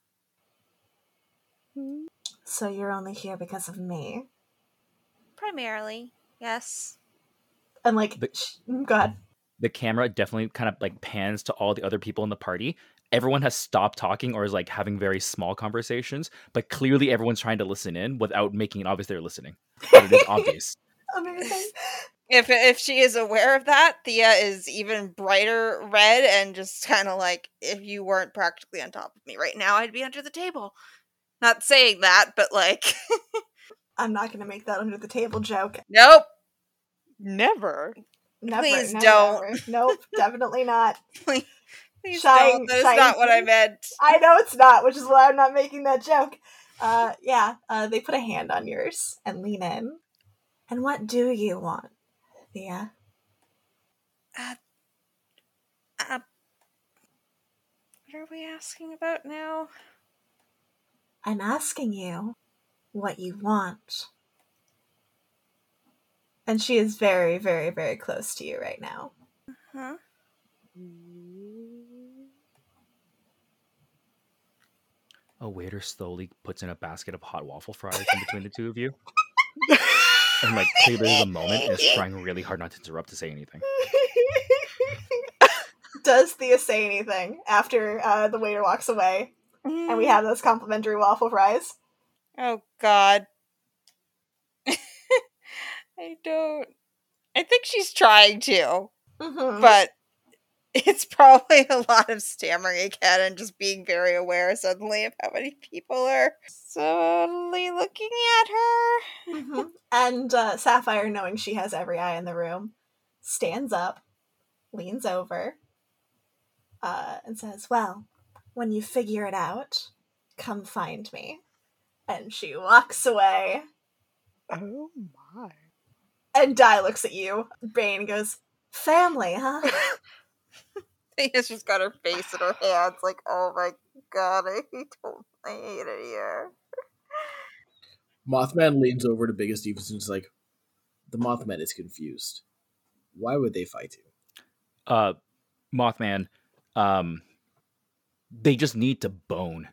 So you're only here because of me? Primarily, yes. And like, The- sh- go ahead. The camera definitely kind of like pans to all the other people in the party. Everyone has stopped talking or is like having very small conversations, but clearly everyone's trying to listen in without making it obvious they're listening. But it is obvious. Amazing. If if she is aware of that, Thea is even brighter red and just kind of like, if you weren't practically on top of me right now, I'd be under the table. Not saying that, but like... I'm not gonna make that under the table joke. Nope. Never. Never. Please never, don't. Never. Nope, definitely not. Please, please Shine- don't. That is shine- not what I meant. I know it's not, which is why I'm not making that joke. Uh, yeah, uh, they put a hand on yours and lean in. And what do you want, Thea? Uh, uh, what are we asking about now? I'm asking you what you want. And she is very, very, very close to you right now. Huh? A waiter slowly puts in a basket of hot waffle fries in between the two of you. And like clearly there's a moment and is trying really hard not to interrupt to say anything. Does Thea say anything after uh, the waiter walks away and we have those complimentary waffle fries? Oh, God. I don't... I think she's trying to, Mm-hmm. but it's probably a lot of stammering again and just being very aware suddenly of how many people are slowly looking at her. Mm-hmm. And uh, Sapphire, knowing she has every eye in the room, stands up, leans over, uh, and says, well, when you figure it out, come find me. And she walks away. Oh my. And Di looks at you, Bane, and goes, family, huh? Thea's just got her face in her hands, like, oh my God, I hate, I hate it here. Mothman leans over to Biggest Stevens and is like, the Mothman is confused. Why would they fight you? Uh, Mothman, um, they just need to bone.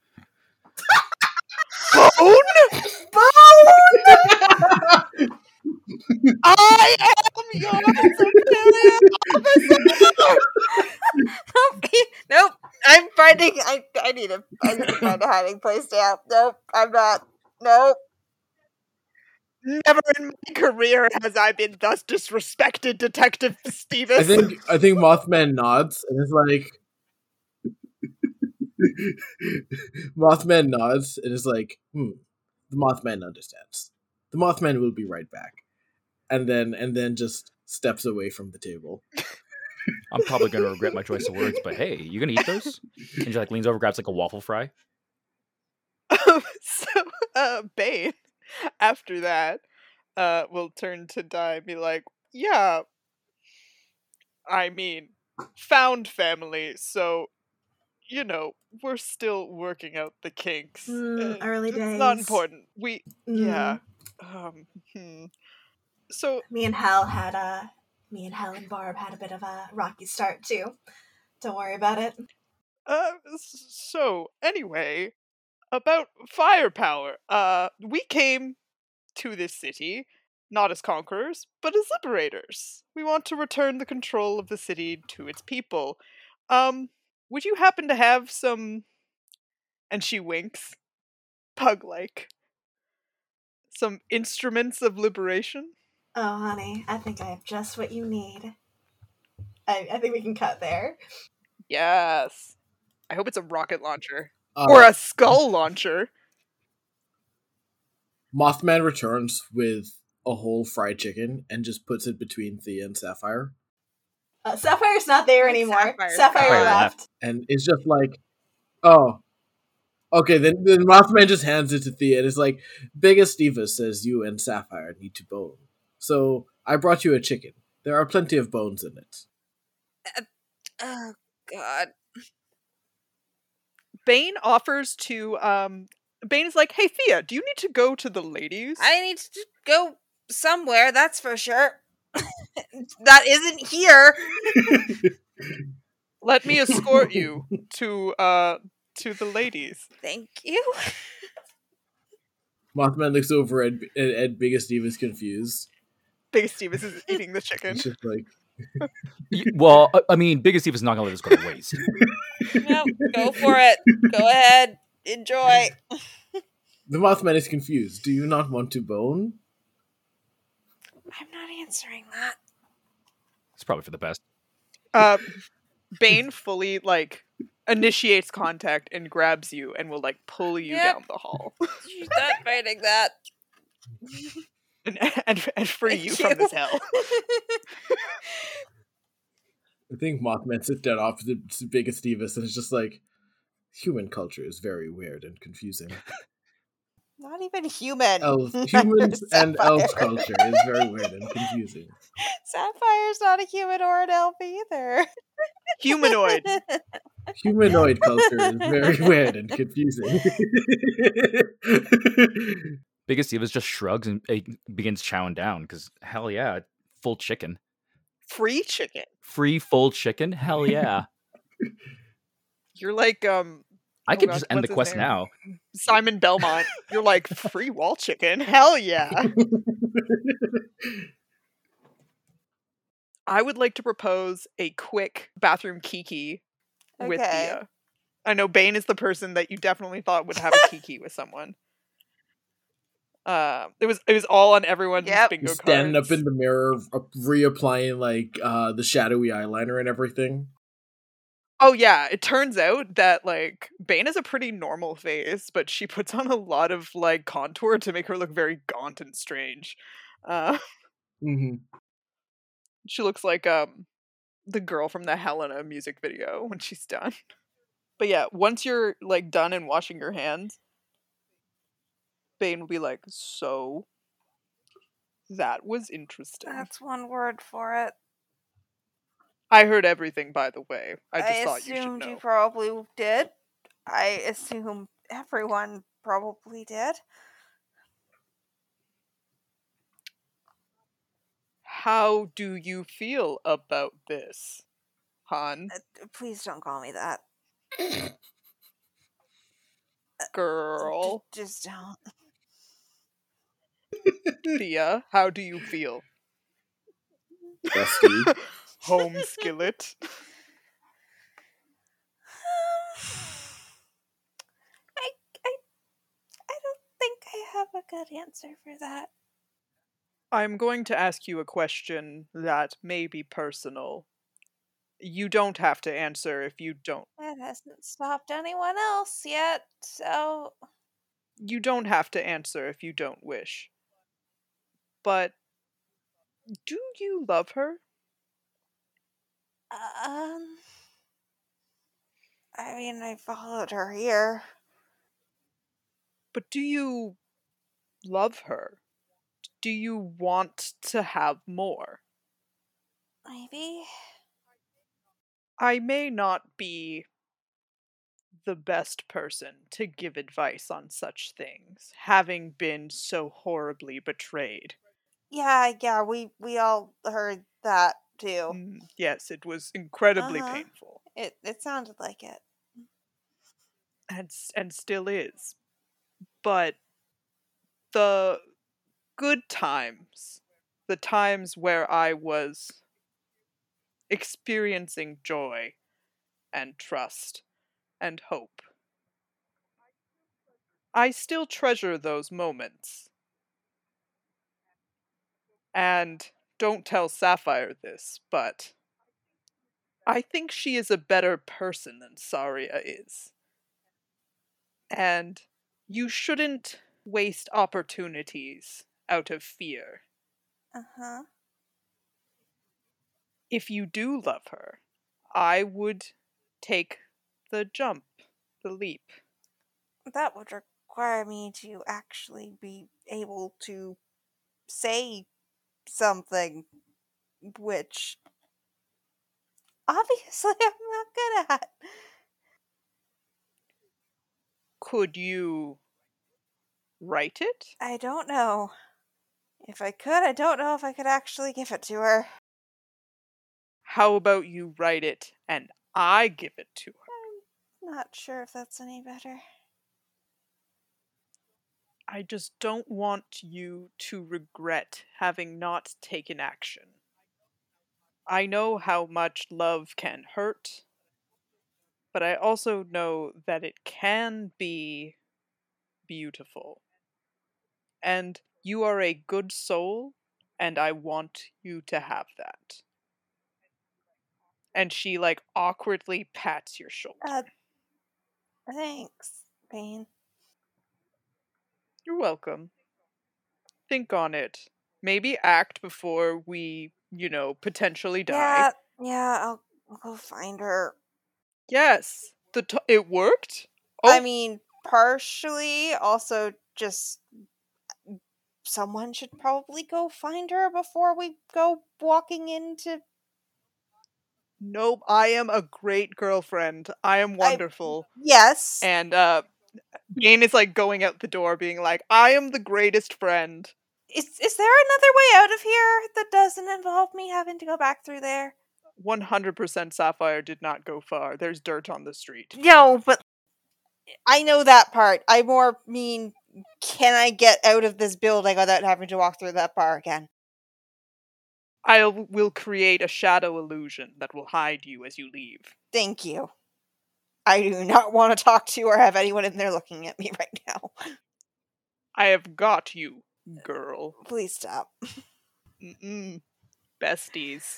Bone? I am your superior officer! Nope, nope, I'm finding, I, I need a, I need to find a hiding place now. Nope, I'm not, nope. Never in my career has I been thus disrespected, Detective Stevens. I think I think Mothman nods and is like Mothman nods and is like, hmm, the Mothman understands. The Mothman will be right back. And then and then just steps away from the table. I'm probably gonna regret my choice of words, but hey, you gonna eat those? And she like leans over, grabs like a waffle fry. so, uh, Bane, after that, uh, will turn to Di and be like, yeah, I mean, found family, so, you know, we're still working out the kinks. Mm, Uh, early it's not days. important. We, Mm. yeah. Um, hmm. So, Me and Hal had a... Me and Hal and Barb had a bit of a rocky start, too. Don't worry about it. uh, s- so, anyway, about firepower. Uh, we came to this city, not as conquerors, but as liberators. We want to return the control of the city to its people. Um, would you happen to have some, and she winks, pug-like, some instruments of liberation? Oh, honey, I think I have just what you need. I, I think we can cut there. Yes. I hope it's a rocket launcher. Uh, Or a skull launcher. Mothman returns with a whole fried chicken and just puts it between Thea and Sapphire. Uh, Sapphire's not there anymore. Sapphire's Sapphire gone. left. And it's just like, oh, okay, then, then Mothman just hands it to Thea and it's like, Biggest Diva says you and Sapphire need to bone. So I brought you a chicken. There are plenty of bones in it. Oh, God. Bane offers to, um, Bane is like, hey Thea, do you need to go to the ladies? I need to go somewhere, that's for sure. That isn't here. Let me escort you to, uh, to the ladies. Thank you. Mothman looks over at, at, at Biggest Diva's confused. Biggest Stevens is eating the chicken. It's just like, Y- Well, I- I mean, Biggest Steve is not gonna let this go to waste. No, go for it. Go ahead. Enjoy. the Mothman is confused. Do you not want to bone? I'm not answering that. It's probably for the best. Uh, Bane fully, like, initiates contact and grabs you and will, like, pull you Yep. down the hall. She's not fighting that. and, and, and free Thank you from you. this hell. I think Mothman sits down opposite to Biggest Divas and it's just like, human culture is very weird and confusing. Not even human. Elf, humans and Sapphire. elf culture is very weird and confusing. Sapphire's not a human or an elf either. Humanoid. Humanoid culture is very weird and confusing. Biggest Steve just shrugs and uh, begins chowing down because hell yeah, full chicken, Free chicken. free full chicken. Hell yeah, You're like, um, I Oh could God, just end what's the his quest name? now. Simon Belmont. You're like, free wall chicken. Hell yeah. I would like to propose a quick bathroom kiki with Okay. Thea. I know Bane is the person that you definitely thought would have a kiki with someone. Uh, it was it was all on everyone's Yep. bingo He's cards. standing up in the mirror, uh, reapplying like uh, the shadowy eyeliner and everything. Oh yeah, it turns out that like Bane is a pretty normal face, but she puts on a lot of like contour to make her look very gaunt and strange. Uh, Mm-hmm. she looks like um the girl from the Helena music video when she's done. But yeah, once you're like done and washing your hands, Bane will be like, "So that was interesting." That's one word for it. I heard everything, by the way. I just I thought you should assumed know. you probably did. I assume everyone probably did. How do you feel about this, Han? Uh, please don't call me that. Girl. J- just don't. Thea, how do you feel? Bestie. Home skillet. I, I, I don't think I have a good answer for that. I'm going to ask you a question that may be personal. You don't have to answer if you don't. That hasn't stopped anyone else yet, so You don't have to answer if you don't wish. But do you love her? um. I mean, I followed her here. But do you love her? Do you want to have more? Maybe. I may not be the best person to give advice on such things, having been so horribly betrayed. Yeah, yeah. We we all heard that too. Mm, yes, it was incredibly Uh-huh. painful, It it sounded like it. and s- and still is. But the good times, the times where I was experiencing joy, and trust and hope. I still treasure those moments. And don't tell Sapphire this, but I think she is a better person than Saria is. And you shouldn't waste opportunities out of fear. Uh-huh. If you do love her, I would take the jump, the leap. That would require me to actually be able to say something, which obviously I'm not good at. Could you write it? I don't know. If I could, I don't know if I could actually give it to her. How about you write it and I give it to her? I'm not sure if that's any better. I just don't want you to regret having not taken action. I know how much love can hurt, but I also know that it can be beautiful. And you are a good soul, and I want you to have that. And she, like, awkwardly pats your shoulder. Uh, thanks, Bane. You're welcome. Think on it. Maybe act before we, you know, potentially die. Yeah, yeah, I'll, I'll go find her. Yes, the t- it worked. Oh, I mean, partially, also just someone should probably go find her before we go walking into... nope. I am a great girlfriend. I am wonderful. I, yes. And uh, Bane is like going out the door, being like, "I am the greatest friend." Is is there another way out of here that doesn't involve me having to go back through there? One hundred percent Sapphire did not go far. There's dirt on the street. No, but I know that part. I more mean, can I get out of this building without having to walk through that bar again? I will create a shadow illusion that will hide you as you leave. Thank you. I do not want to talk to or have anyone in there looking at me right now. I have got you, girl. Please stop. Mm-mm. Besties.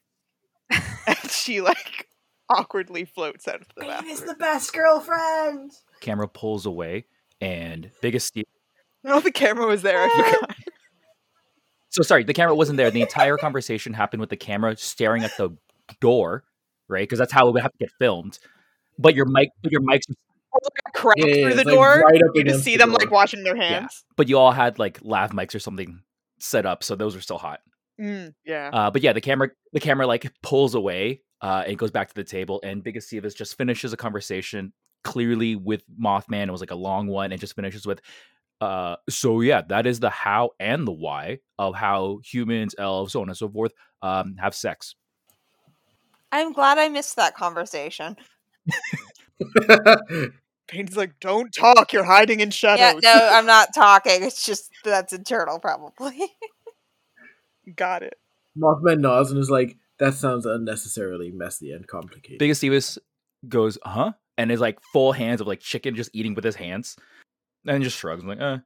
And she, like, awkwardly floats out of the Bane bathroom. is the best girlfriend. Camera pulls away, and biggest Steve. No, the camera was there. I forgot. So sorry, the camera wasn't there. The entire conversation happened with the camera staring at the door, right? Because that's how it would have to get filmed. But your mic, but your mics, Crack Yeah, yeah, through the it's, like, door. right up you just against see the them door. like washing their yeah. hands. But you all had like lav mics or something set up, so those were still hot. Mm, yeah. Uh, but yeah, the camera, the camera like pulls away uh, and goes back to the table, and Biggest Sivas just finishes a conversation clearly with Mothman. It was like a long one, and just finishes with, uh, "So yeah, that is the how and the why of how humans, elves, so on and so forth, um, have sex." I'm glad I missed that conversation. Bane's like, "Don't talk. You're hiding in Yeah, shadows." no, I'm not talking. It's just that's internal, probably. Got it. Mothman nods and is like, that sounds unnecessarily messy and complicated. Biggest Sivas goes, "Huh?" and is like full hands of like chicken, just eating with his hands, and just shrugs like, "Uh."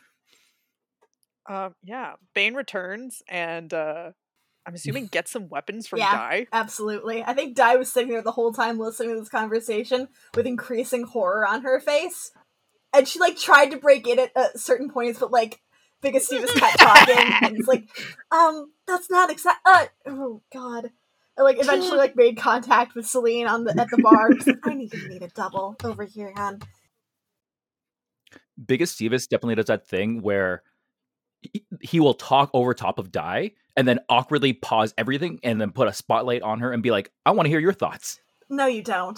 Um, yeah. Bane returns and uh, I'm assuming gets some weapons from Yeah. Dai. Absolutely. I think Di was sitting there the whole time listening to this conversation with increasing horror on her face. And she, like, tried to break in at uh, certain points, but, like, Biggest Steve was kept talking. And it's like, um, that's not exact. Uh, oh, God. And, like, eventually, like, made contact with Celine on the at the bar. She's like, I need to need a double over here, hon. Biggest Sivas definitely does that thing where he, he will talk over top of Dai and then awkwardly pause everything and then put a spotlight on her and be like, "I want to hear your thoughts." No, you don't.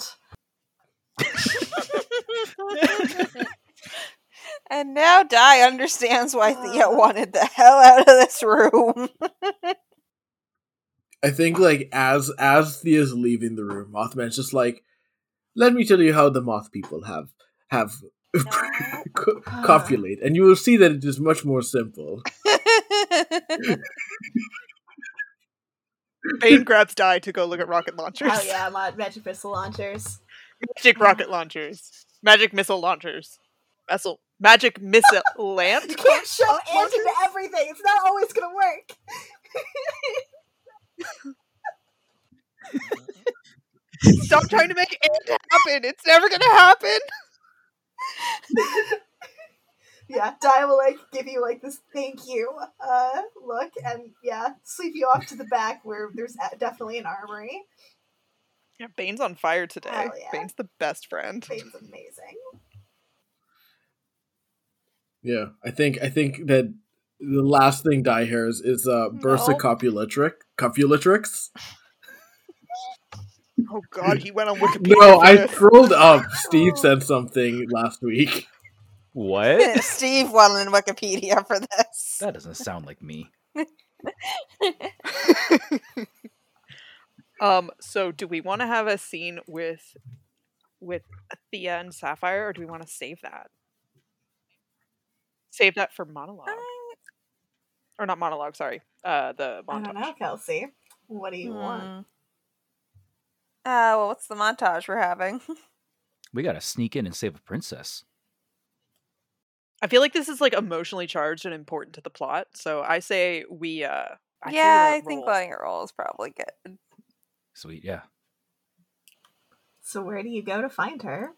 And now Dai understands why Thea wanted the hell out of this room. I think like as as Thea's leaving the room, Mothman's just like, let me tell you how the moth people have have co- copulate, and you will see that it is much more simple. Bane grabs Die to go look at rocket launchers. Oh yeah, mod magic missile launchers. Magic rocket launchers. Magic missile launchers. Missile. Magic missile lamp. You can't shove Oh, ant into everything. It's not always gonna work. Stop trying to make it happen. It's never gonna happen. Yeah, Di will like give you like this thank you uh look, and yeah, sweep you off to the back where there's definitely an armory. Yeah, Bane's on fire today. Hell yeah. Bane's the best friend. Bane's amazing. Yeah, I think I think that the last thing Di hears is uh, burst No. of copulatrix. Copulatrix. Oh god, he went on Wikipedia. No, for I this. scrolled up. Steve said something last week. What? Steve went on Wikipedia for this. That doesn't sound like me. Um, so do we want to have a scene with with Thea and Sapphire, or do we want to save that? Save that for monologue. Or not monologue, sorry. Uh the I montage. don't know, Kelsey. What do you Hmm. want? Uh, well, what's the montage we're having? We gotta sneak in and save a princess. I feel like this is like emotionally charged and important to the plot, so I say we uh I say yeah, we I think roll. letting it roll is probably good. Sweet, yeah. So where do you go to find her?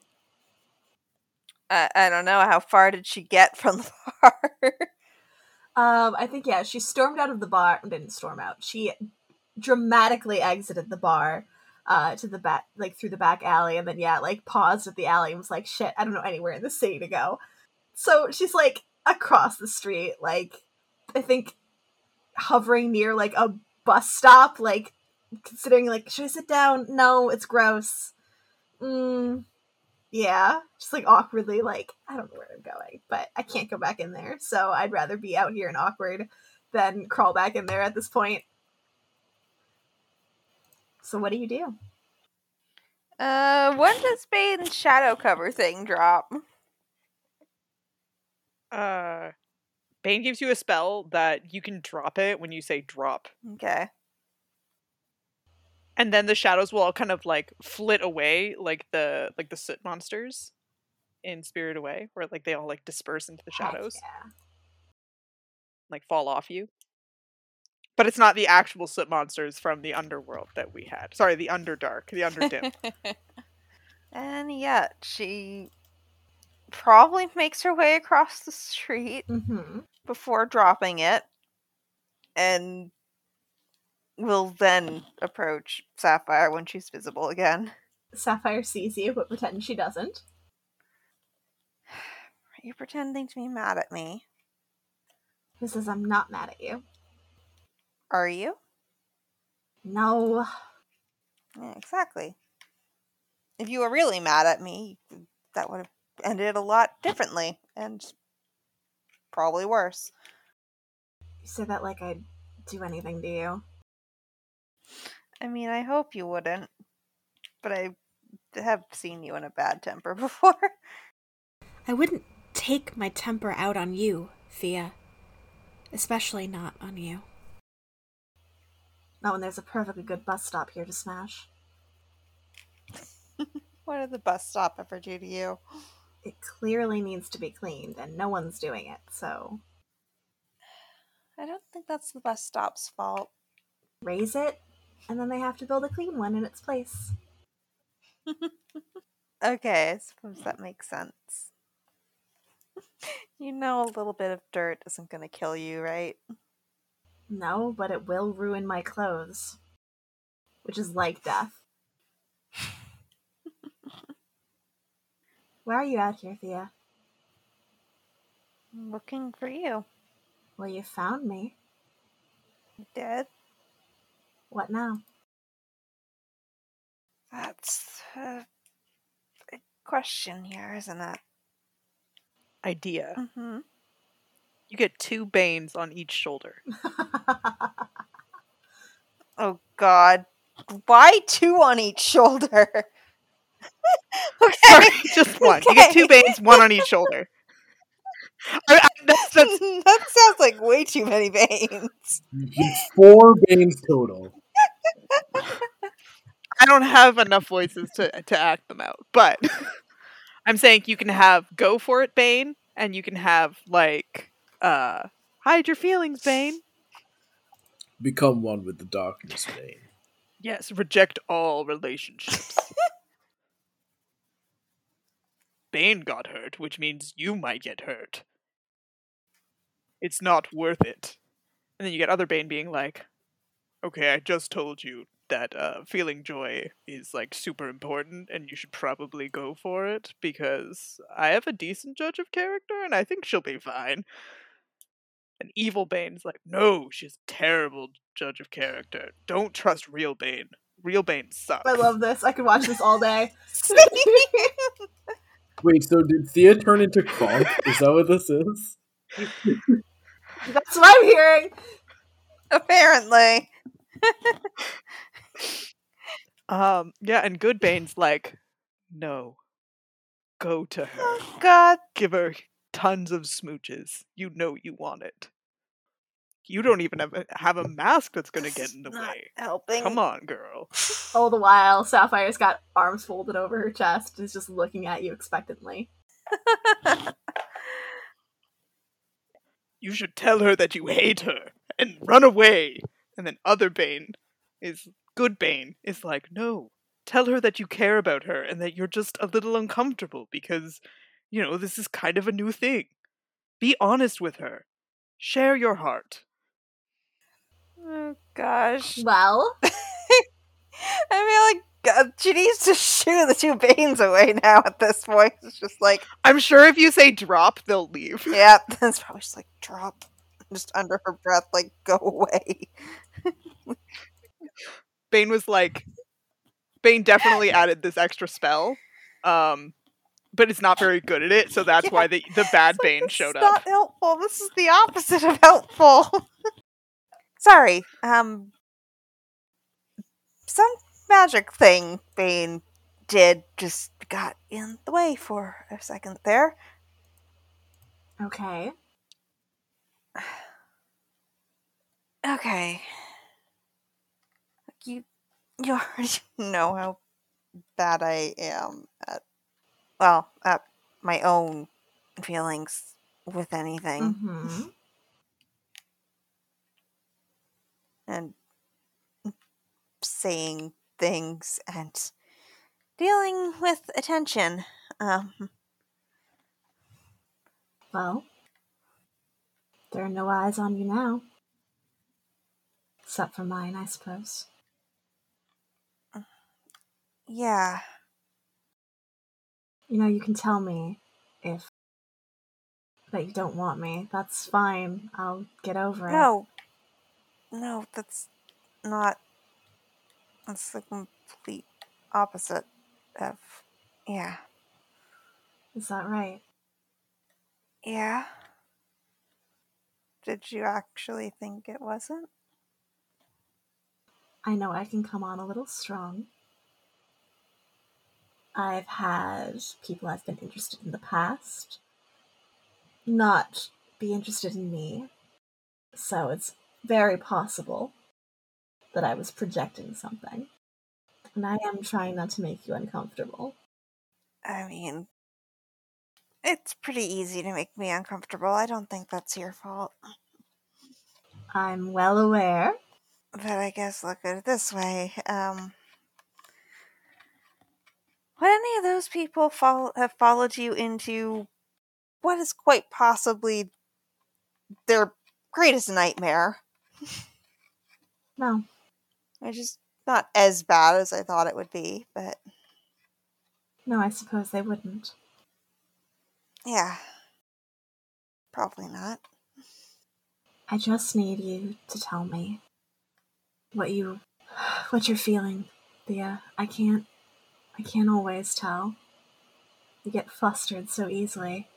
I, I don't know. How far did she get from the bar? Um, I think yeah, she stormed out of the bar. Didn't storm out. She dramatically exited the bar, uh, to the back, like through the back alley, and then yeah, like paused at the alley and was like, "Shit, I don't know anywhere in the city to go." So she's like across the street, like I think hovering near like a bus stop, like considering like, should I sit down? No, it's gross. Mm, yeah, just like awkwardly, like I don't know where I'm going, but I can't go back in there, so I'd rather be out here and awkward than crawl back in there at this point. So what do you do? Uh, when does Bane's shadow cover thing drop? Uh Bane gives you a spell that you can drop it when you say drop. Okay. And then the shadows will all kind of like flit away like the like the soot monsters in Spirit Away, where like they all like disperse into the Heck shadows, yeah. like fall off you. But it's not the actual soot monsters from the underworld that we had. Sorry, the Underdark, the Underdim. And yet, she probably makes her way across the street Mm-hmm. before dropping it, and will then approach Sapphire when she's visible again. Sapphire sees you, but pretends she doesn't. Are you pretending to be mad at me? He says, "I'm not mad at you." Are you? No. Yeah, exactly. If you were really mad at me, that would have ended a lot differently, and probably worse. You say that like I'd do anything to you. I mean, I hope you wouldn't, but I have seen you in a bad temper before. I wouldn't take my temper out on you, Thea. Especially not on you. Not when there's a perfectly good bus stop here to smash. What did the bus stop ever do to you? It clearly needs to be cleaned, and no one's doing it, so I don't think that's the bus stop's fault. raise it, and then they have to build a clean one in its place. Okay, I suppose that makes sense. You know, a little bit of dirt isn't going to kill you, right? No, but it will ruin my clothes. Which is like death. Why are you out here, Thea? I'm looking for you. Well, you found me. You did? What now? That's a big question here, isn't it? Idea. Mm-hmm. You get two Banes on each shoulder. Oh, God. Why two on each shoulder? Okay. Sorry, just one. You get two Okay. Banes, one on each shoulder. I, I, that's, that's, That sounds like way too many veins. Four Banes total. I don't have enough voices to to act them out, but I'm saying you can have go for it, Bane, and you can have like uh hide your feelings, Bane. Become one with the darkness, Bane. Yes, reject all relationships. Bane got hurt, which means you might get hurt. It's not worth it. And then you get other Bane being like, okay, I just told you that uh, feeling joy is like super important and you should probably go for it because I have a decent judge of character and I think she'll be fine. And evil Bane's like, no, she's a terrible judge of character. Don't trust real Bane. Real Bane sucks. I love this. I could watch this all day. Wait, so did Thea turn into Kronk? Is that what this is? That's what I'm hearing. Apparently. um, yeah, and good Bane's like, no, go to her. Oh, God. Give her tons of smooches. You know you want it. You don't even have a, have a mask that's gonna get in the Not way. helping. Come on, girl. All the while, Sapphire's got arms folded over her chest and is just looking at you expectantly. You should tell her that you hate her and run away. And then other Bane is good Bane is like, no, tell her that you care about her and that you're just a little uncomfortable because, you know, this is kind of a new thing. Be honest with her. Share your heart. Oh, gosh. Well, I feel like God, she needs to shoo the two Banes away now at this point. It's just like, I'm sure if you say drop, they'll leave. yeah, that's probably just like, drop. Just under her breath, like, go away. Bane was like, Bane definitely added this extra spell, um, but it's not very good at it, so that's Yeah. why the, the bad It's like, Bane this showed is up. not helpful. This is the opposite of helpful. Sorry. Um, some magic thing Bane did just got in the way for a second there. okay. Okay. You, you already know how bad I am at, well, at my own feelings with anything. Mm-hmm. And saying things and dealing with attention. Um, Well, there are no eyes on you now. Except for mine, I suppose. yeah. You know, you can tell me if that you don't want me. That's fine. I'll get over it. No. No, that's not. That's the complete opposite of. Yeah. Is that right? Yeah. Did you actually think it wasn't? I know I can come on a little strong. I've had people I've been interested in the past not be interested in me. So it's very possible that I was projecting something. And I am trying not to make you uncomfortable. I mean, it's pretty easy to make me uncomfortable. I don't think that's your fault. I'm well aware. But I guess look at it this way. Um, would any of those people follow, have followed you into what is quite possibly their greatest nightmare? No. Which is not as bad as I thought it would be, but No, I suppose they wouldn't. yeah. Probably not. I just need you to tell me what you what you're feeling, Thea. I can't I can't always tell. You get flustered so easily.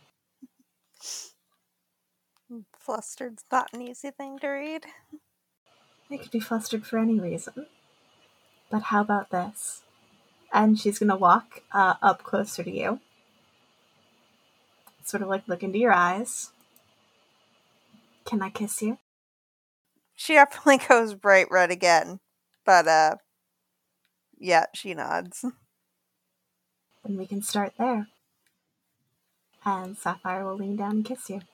Flustered's not an easy thing to read. I could be flustered for any reason. But how about this? And she's gonna walk uh, up closer to you. Sort of like look into your eyes. Can I kiss you? She definitely goes bright red again. But, uh, Yeah, she nods. Then we can start there. And Sapphire will lean down and kiss you.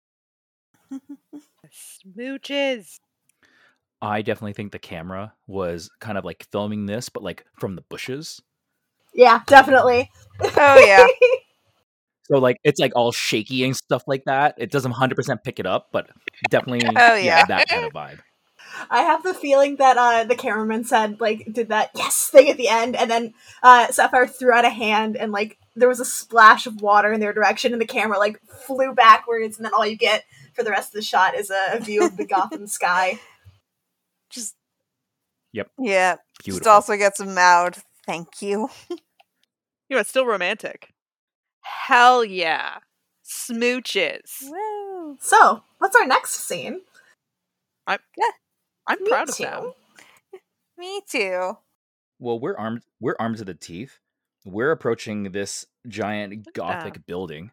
Smooches. I definitely think the camera was kind of like filming this, but like from the bushes. Yeah, definitely. Oh, yeah. So like it's like all shaky and stuff like that. It doesn't one hundred percent pick it up, but definitely Oh, yeah. that kind of vibe. I have the feeling that uh, the cameraman said, like, did that yes thing at the end, and then uh, Sapphire threw out a hand, and, like, there was a splash of water in their direction, and the camera, like, flew backwards, and then all you get for the rest of the shot is a, a view of the Gotham sky. Just. Yep. Yeah. Beautiful. Just also gets a mouth. Thank you. You know, it's still romantic. Hell yeah. Smooches. Woo. So, what's our next scene? I'm, Yeah. I'm Me proud of too. them. Me too. Well, we're armed. We're armed to the teeth. We're approaching this giant Look at gothic that. building.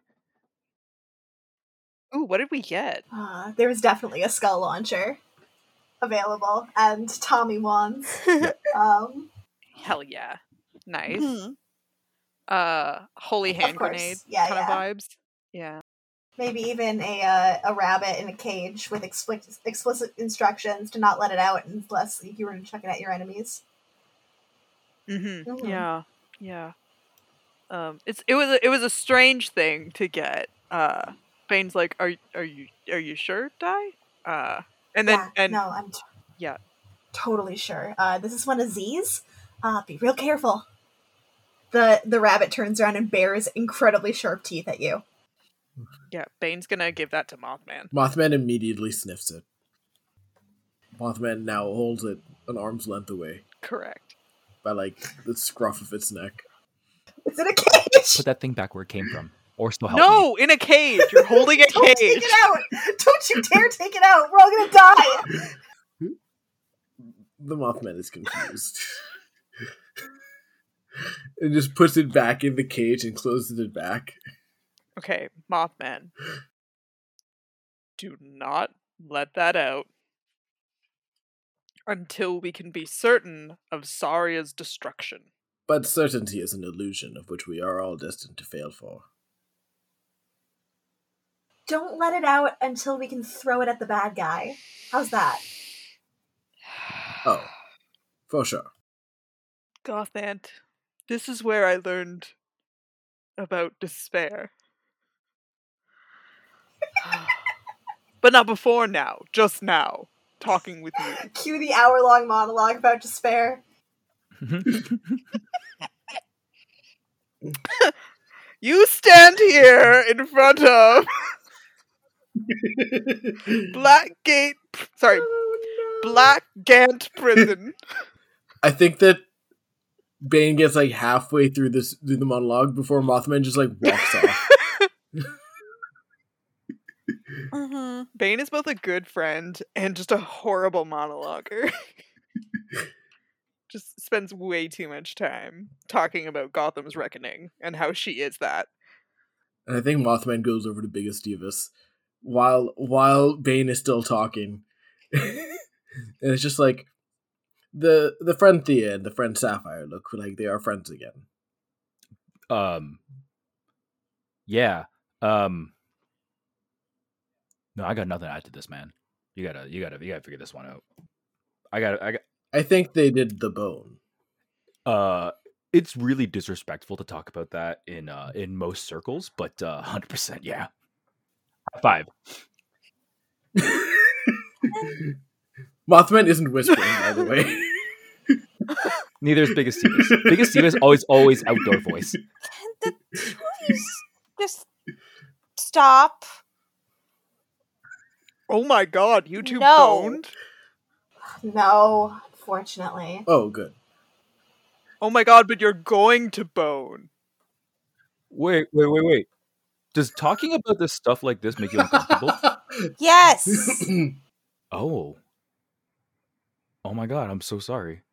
Ooh, what did we get? Uh, there was definitely a skull launcher available, and Tommy wands. Um, Hell yeah. Nice. Mhm. Uh, holy hand Of course. grenade Yeah, kind yeah. of vibes. Yeah. maybe even a uh, a rabbit in a cage with explicit explicit instructions to not let it out unless you were to chuck it at your enemies. Mm-hmm. Mhm. Yeah. Yeah. Um, it's it was a, it was a strange thing to get. Uh, Bane's like, "Are are you are you sure, Die?" Uh, and then yeah, and no, I'm t- yeah, totally sure. Uh, this is one of Z's. Uh, be real careful. The the rabbit turns around and bares incredibly sharp teeth at you. yeah. Bane's gonna give that to Mothman. Mothman immediately sniffs it. Mothman now holds it an arm's length away Correct. by, like, the scruff of its neck. It's in a cage. Put that thing back where it came from, or still help me. No, in a cage. You're holding a Don't cage. take it out! Don't you dare take it out! We're all gonna die! The Mothman is confused. And just puts it back in the cage and closes it back. Okay, Mothman. Do not let that out until we can be certain of Saria's destruction. But certainty is an illusion of which we are all destined to fail for. Don't let it out until we can throw it at the bad guy. How's that? Oh, for sure. Gothant, this is where I learned about despair. But not before now, just now, talking with you. Cue the hour-long monologue about despair. You stand here in front of Black Gate, sorry, Black Gant Prison. I think that Bane gets like halfway through this through the monologue before Mothman just like walks off. Mm-hmm. Bane is both a good friend and just a horrible monologuer. Just spends way too much time talking about Gotham's reckoning and how she is that. And I think Mothman goes over to Biggest Divas while while Bane is still talking. And it's just like the the friend Thea and the friend Sapphire look like they are friends again. um, yeah. Um, no, I got nothing to add to this, man. You gotta, you gotta, you gotta figure this one out. I gotta, I got. I think they did the bone. Uh, it's really disrespectful to talk about that in uh in most circles, but uh, hundred percent, yeah. High five. Mothman isn't whispering, by the way. Neither is Biggest Divas. Biggest Divas always, always outdoor voice. Can the two of you s- just stop? Oh my god, you two No. boned? No, fortunately. Oh, good. Oh my god, but you're going to bone. Wait, wait, wait, wait. Does talking about this stuff like this make you uncomfortable? Yes. Oh. Oh my god, I'm so sorry.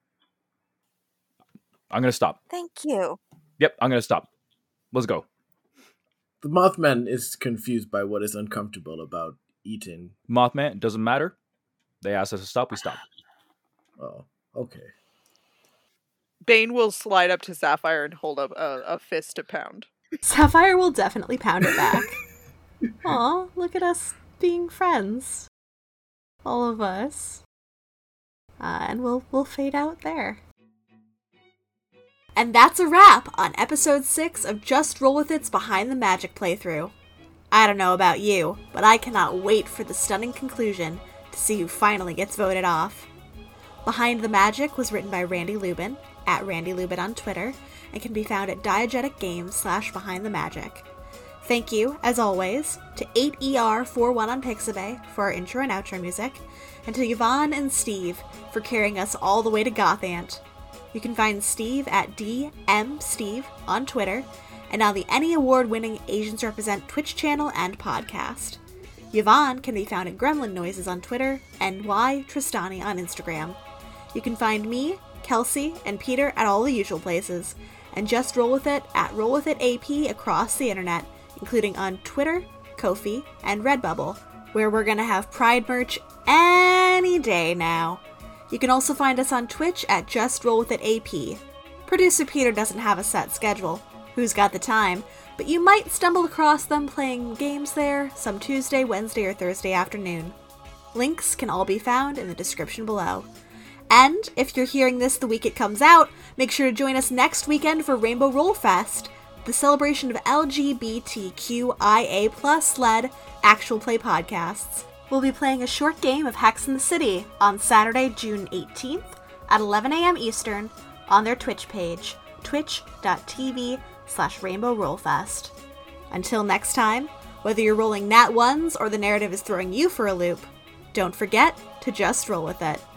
I'm gonna stop. Thank you. Yep, I'm gonna stop. Let's go. The Mothman is confused by what is uncomfortable about eating. Mothman, it doesn't matter. They asked us to stop, we stop. Oh, okay. Bane will slide up to Sapphire and hold up a, a fist to pound. Sapphire will definitely pound it back. Aw, look at us being friends. All of us. Uh, and we'll we'll fade out there. And that's a wrap on episode six of Just Roll With It's Behind the Magic playthrough. I don't know about you, but I cannot wait for the stunning conclusion to see who finally gets voted off. Behind the Magic was written by Randy Lubin, at Randy Lubin on Twitter, and can be found at diegetic games slash behind the magic. Thank you, as always, to eight E R forty-one on Pixabay for our intro and outro music, and to Yvonne and Steve for carrying us all the way to Gothant. You can find Steve at D M Steve on Twitter, and now the Emmy Award-winning Asians Represent Twitch channel and podcast. Yvonne can be found at Gremlin Noises on Twitter, and Y Tristani on Instagram. You can find me, Kelsey, and Peter at all the usual places, and Just Roll With It at Roll With It A P across the internet, including on Twitter, Ko-fi, and Redbubble, where we're gonna have Pride merch any day now. You can also find us on Twitch at Just Roll With It A P. Producer Peter doesn't have a set schedule. Who's got the time? But you might stumble across them playing games there some Tuesday, Wednesday, or Thursday afternoon. Links can all be found in the description below. And if you're hearing this the week it comes out, make sure to join us next weekend for Rainbow Roll Fest, the celebration of L G B T Q I A plus led actual play podcasts. We'll be playing a short game of Hex in the City on Saturday, June eighteenth at eleven a.m. Eastern on their Twitch page, twitch.tv slash Rainbow Roll Fest. Until next time, whether you're rolling nat ones or the narrative is throwing you for a loop, don't forget to just roll with it.